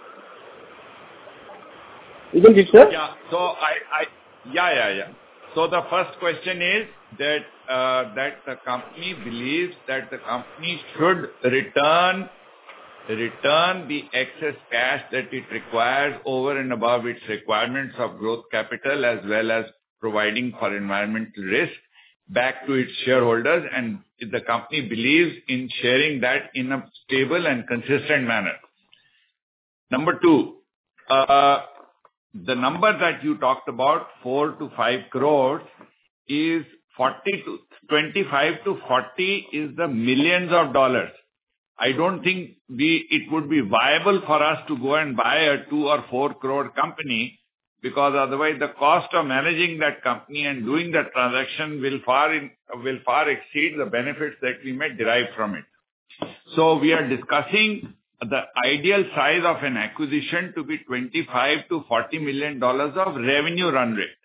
Isn't it, sir? Yeah. So I, I, yeah, yeah, yeah. So the first question is that uh, that the company believes that the company should return return the excess cash that it requires over and above its requirements of growth capital, as well as providing for environmental risk, back to its shareholders, and the company believes in sharing that in a stable and consistent manner. Number two, uh, the number that you talked about, four to five crores, is forty to twenty-five to forty is the millions of dollars. I don't think we it would be viable for us to go and buy a two or four crore company, because otherwise the cost of managing that company and doing that transaction will far in, will far exceed the benefits that we may derive from it. So we are discussing the ideal size of an acquisition to be twenty-five to forty million dollars of revenue run rate.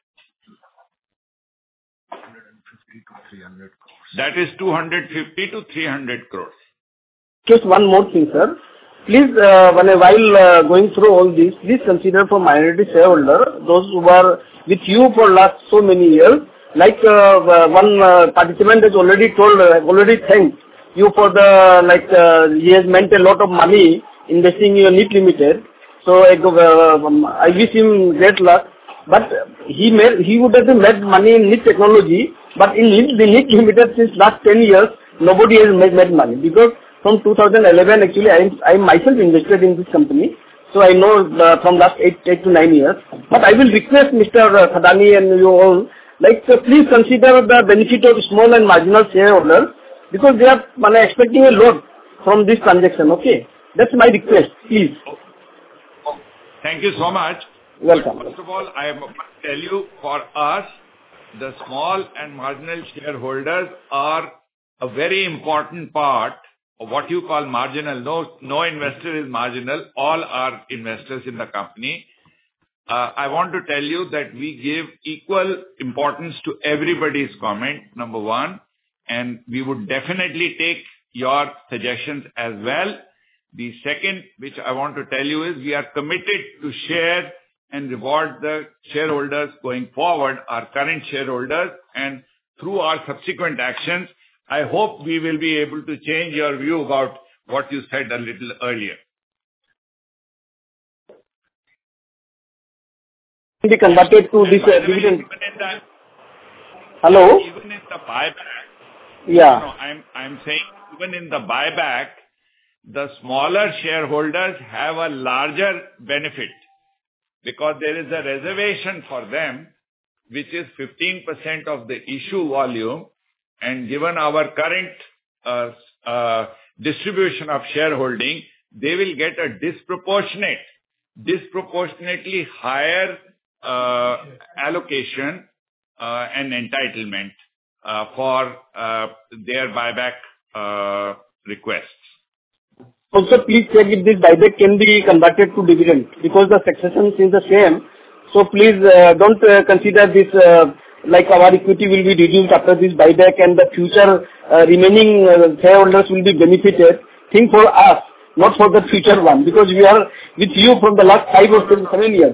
That is two hundred fifty to three hundred crores. Just one more thing, sir. Please, uh, when a while uh, going through all this, please consider for minority shareholder, those who are with you for last so many years, like uh, one uh, participant has already told, uh, already thanked you for the, like, uh, he has meant a lot of money investing in your N I T Limited. So uh, um, I wish him great luck. But he made, he would have made money in N I T technology, but in the N I T Limited since last ten years, nobody has made, made money, because from two thousand eleven, actually, I, I myself invested in this company. So I know uh, from last eight, eight to nine years. But I will request Mister Thadani and you all, like, uh, please consider the benefit of small and marginal shareholders, because they are uh, expecting a lot from this transaction, okay? That's my request, please. Thank you so much. Welcome. But first of all, I must tell you, for us, the small and marginal shareholders are a very important part of what you call marginal. No, no investor is marginal. All are investors in the company. uh, I want to tell you that we give equal importance to everybody's comment, number one, and we would definitely take your suggestions as well. The second, which I want to tell you is we are committed to share and reward the shareholders going forward, our current shareholders, and through our subsequent actions, I hope we will be able to change your view about what you said a little earlier. Be converted to this uh, dividend. The, Hello? Even in the buyback, yeah. No, I'm, I'm saying even in the buyback, the smaller shareholders have a larger benefit because there is a reservation for them, which is fifteen percent of the issue volume. And given our current uh, uh, distribution of shareholding, they will get a disproportionate, disproportionately higher uh, allocation uh, and entitlement uh, for uh, their buyback uh, requests. Also, please check if this buyback can be converted to dividend because the succession is the same. So please uh, don't uh, consider this uh, like our equity will be reduced after this buyback and the future uh, remaining uh, shareholders will be benefited. Think for us, not for the future one, because we are with you from the last five or seven years.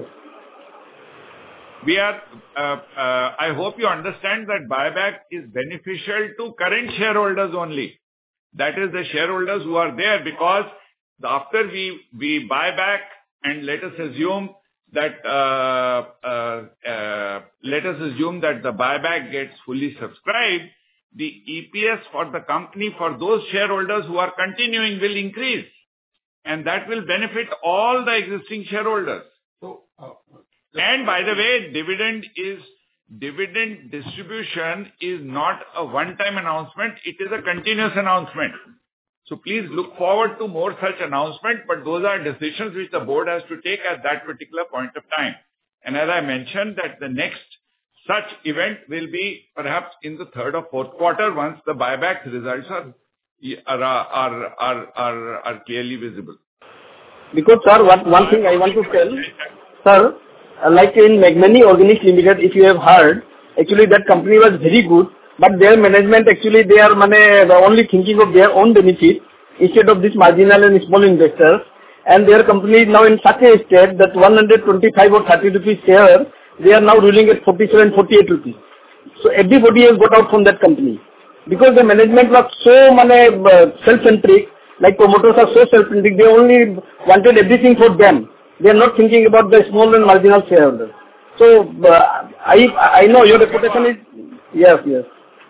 We are, uh, uh, I hope you understand that buyback is beneficial to current shareholders only. That is the shareholders who are there, because after we, we buy back and let us assume that, uh, uh, uh, let us assume that the buyback gets fully subscribed, the E P S for the company for those shareholders who are continuing will increase. And that will benefit all the existing shareholders. So, uh, and by the way, dividend is, dividend distribution is not a one-time announcement, it is a continuous announcement. So please look forward to more such announcements, but those are decisions which the board has to take at that particular point of time. And as I mentioned, that the next such event will be perhaps in the third or fourth quarter once the buyback results are, are, are, are, are, are clearly visible. Because, sir, what, one thing I want to tell, sir, like in Magnani Organics Limited, if you have heard, actually that company was very good, but their management actually they are mane, only thinking of their own benefit instead of this marginal and small investors. And their company is now in such a state that one hundred twenty-five or thirty rupees share, they are now ruling at forty-seven, forty-eight rupees. So everybody has got out from that company. Because the management was so mane, uh, self-centric, like promoters are so self-centric, they only wanted everything for them. They are not thinking about the small and marginal shareholders. So, uh, I I know your reputation is... Yes, yes.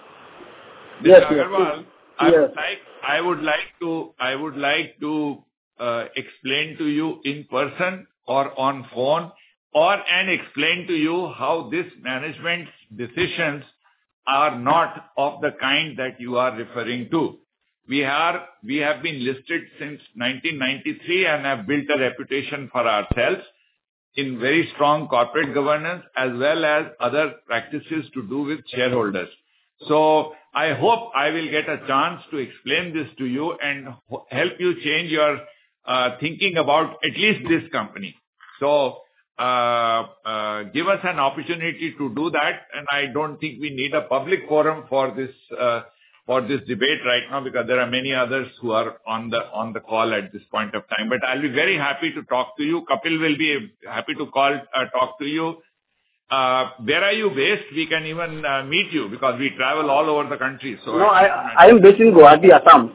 Yes, Agarwal, yes. I would like, I would like to, I would like to uh, explain to you in person or on phone, or and explain to you how this management's decisions are not of the kind that you are referring to. We are, we have been listed since nineteen ninety-three and have built a reputation for ourselves in very strong corporate governance as well as other practices to do with shareholders. So I hope I will get a chance to explain this to you and help you change your uh, thinking about at least this company. So uh, uh, give us an opportunity to do that, and I don't think we need a public forum for this uh, for this debate right now, because there are many others who are on the on the call at this point of time. But I'll be very happy to talk to you. Kapil will be happy to call uh, talk to you. Uh, where are you based? We can even uh, meet you, because we travel all over the country. So no, I I am based in Guwahati, Assam.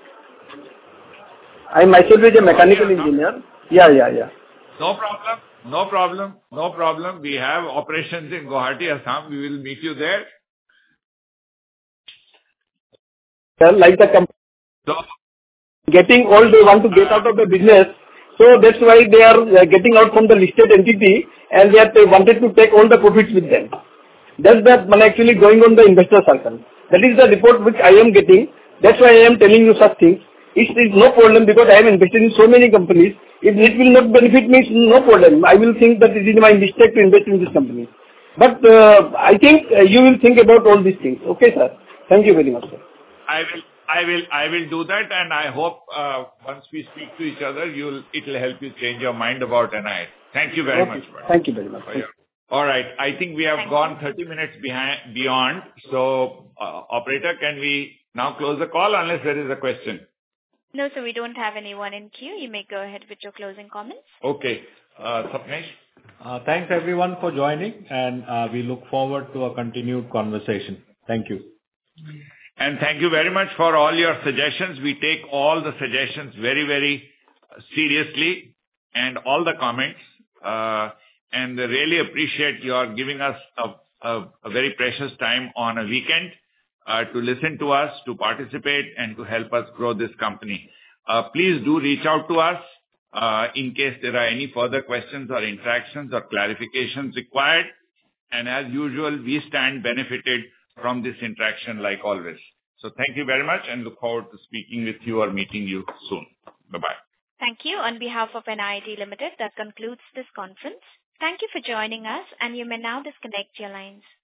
I myself is a mechanical engineer. Yeah, yeah, yeah. No problem. No problem. No problem. We have operations in Guwahati, Assam. We will meet you there. Like the company so, getting all they want to get out of the business, so that's why they are uh, getting out from the listed entity, and they, are, they wanted to take all the profits with them. That's the one actually going on the investor circle. That is the report which I am getting. That's why I am telling you such things. It is no problem, because I am invested in so many companies. If it will not benefit me, no problem. I will think that it is my mistake to invest in this company. But uh, I think uh, you will think about all these things. Okay, sir. Thank you very much, sir. I will I will, I will do that, and I hope uh, once we speak to each other, you'll it'll help you change your mind about N I I T. Thank you very Okay. much. Madam. Thank you very much. Oh, yeah. All right. I think we have Thank gone thirty minutes behind beyond. So, uh, operator, can we now close the call unless there is a question? No, sir, we don't have anyone in queue. You may go ahead with your closing comments. Okay. Uh, Sapnesh? Uh, Thanks everyone for joining, and uh, we look forward to a continued conversation. Thank you. And thank you very much for all your suggestions. We take all the suggestions very, very seriously and all the comments, uh, and really appreciate your giving us a, a, a very precious time on a weekend uh, to listen to us, to participate, and to help us grow this company. Uh, please do reach out to us uh, in case there are any further questions or interactions or clarifications required. And as usual, we stand benefited from this interaction like always. So thank you very much and look forward to speaking with you or meeting you soon. Bye-bye. Thank you. On behalf of N I I T Limited, that concludes this conference. Thank you for joining us, and you may now disconnect your lines.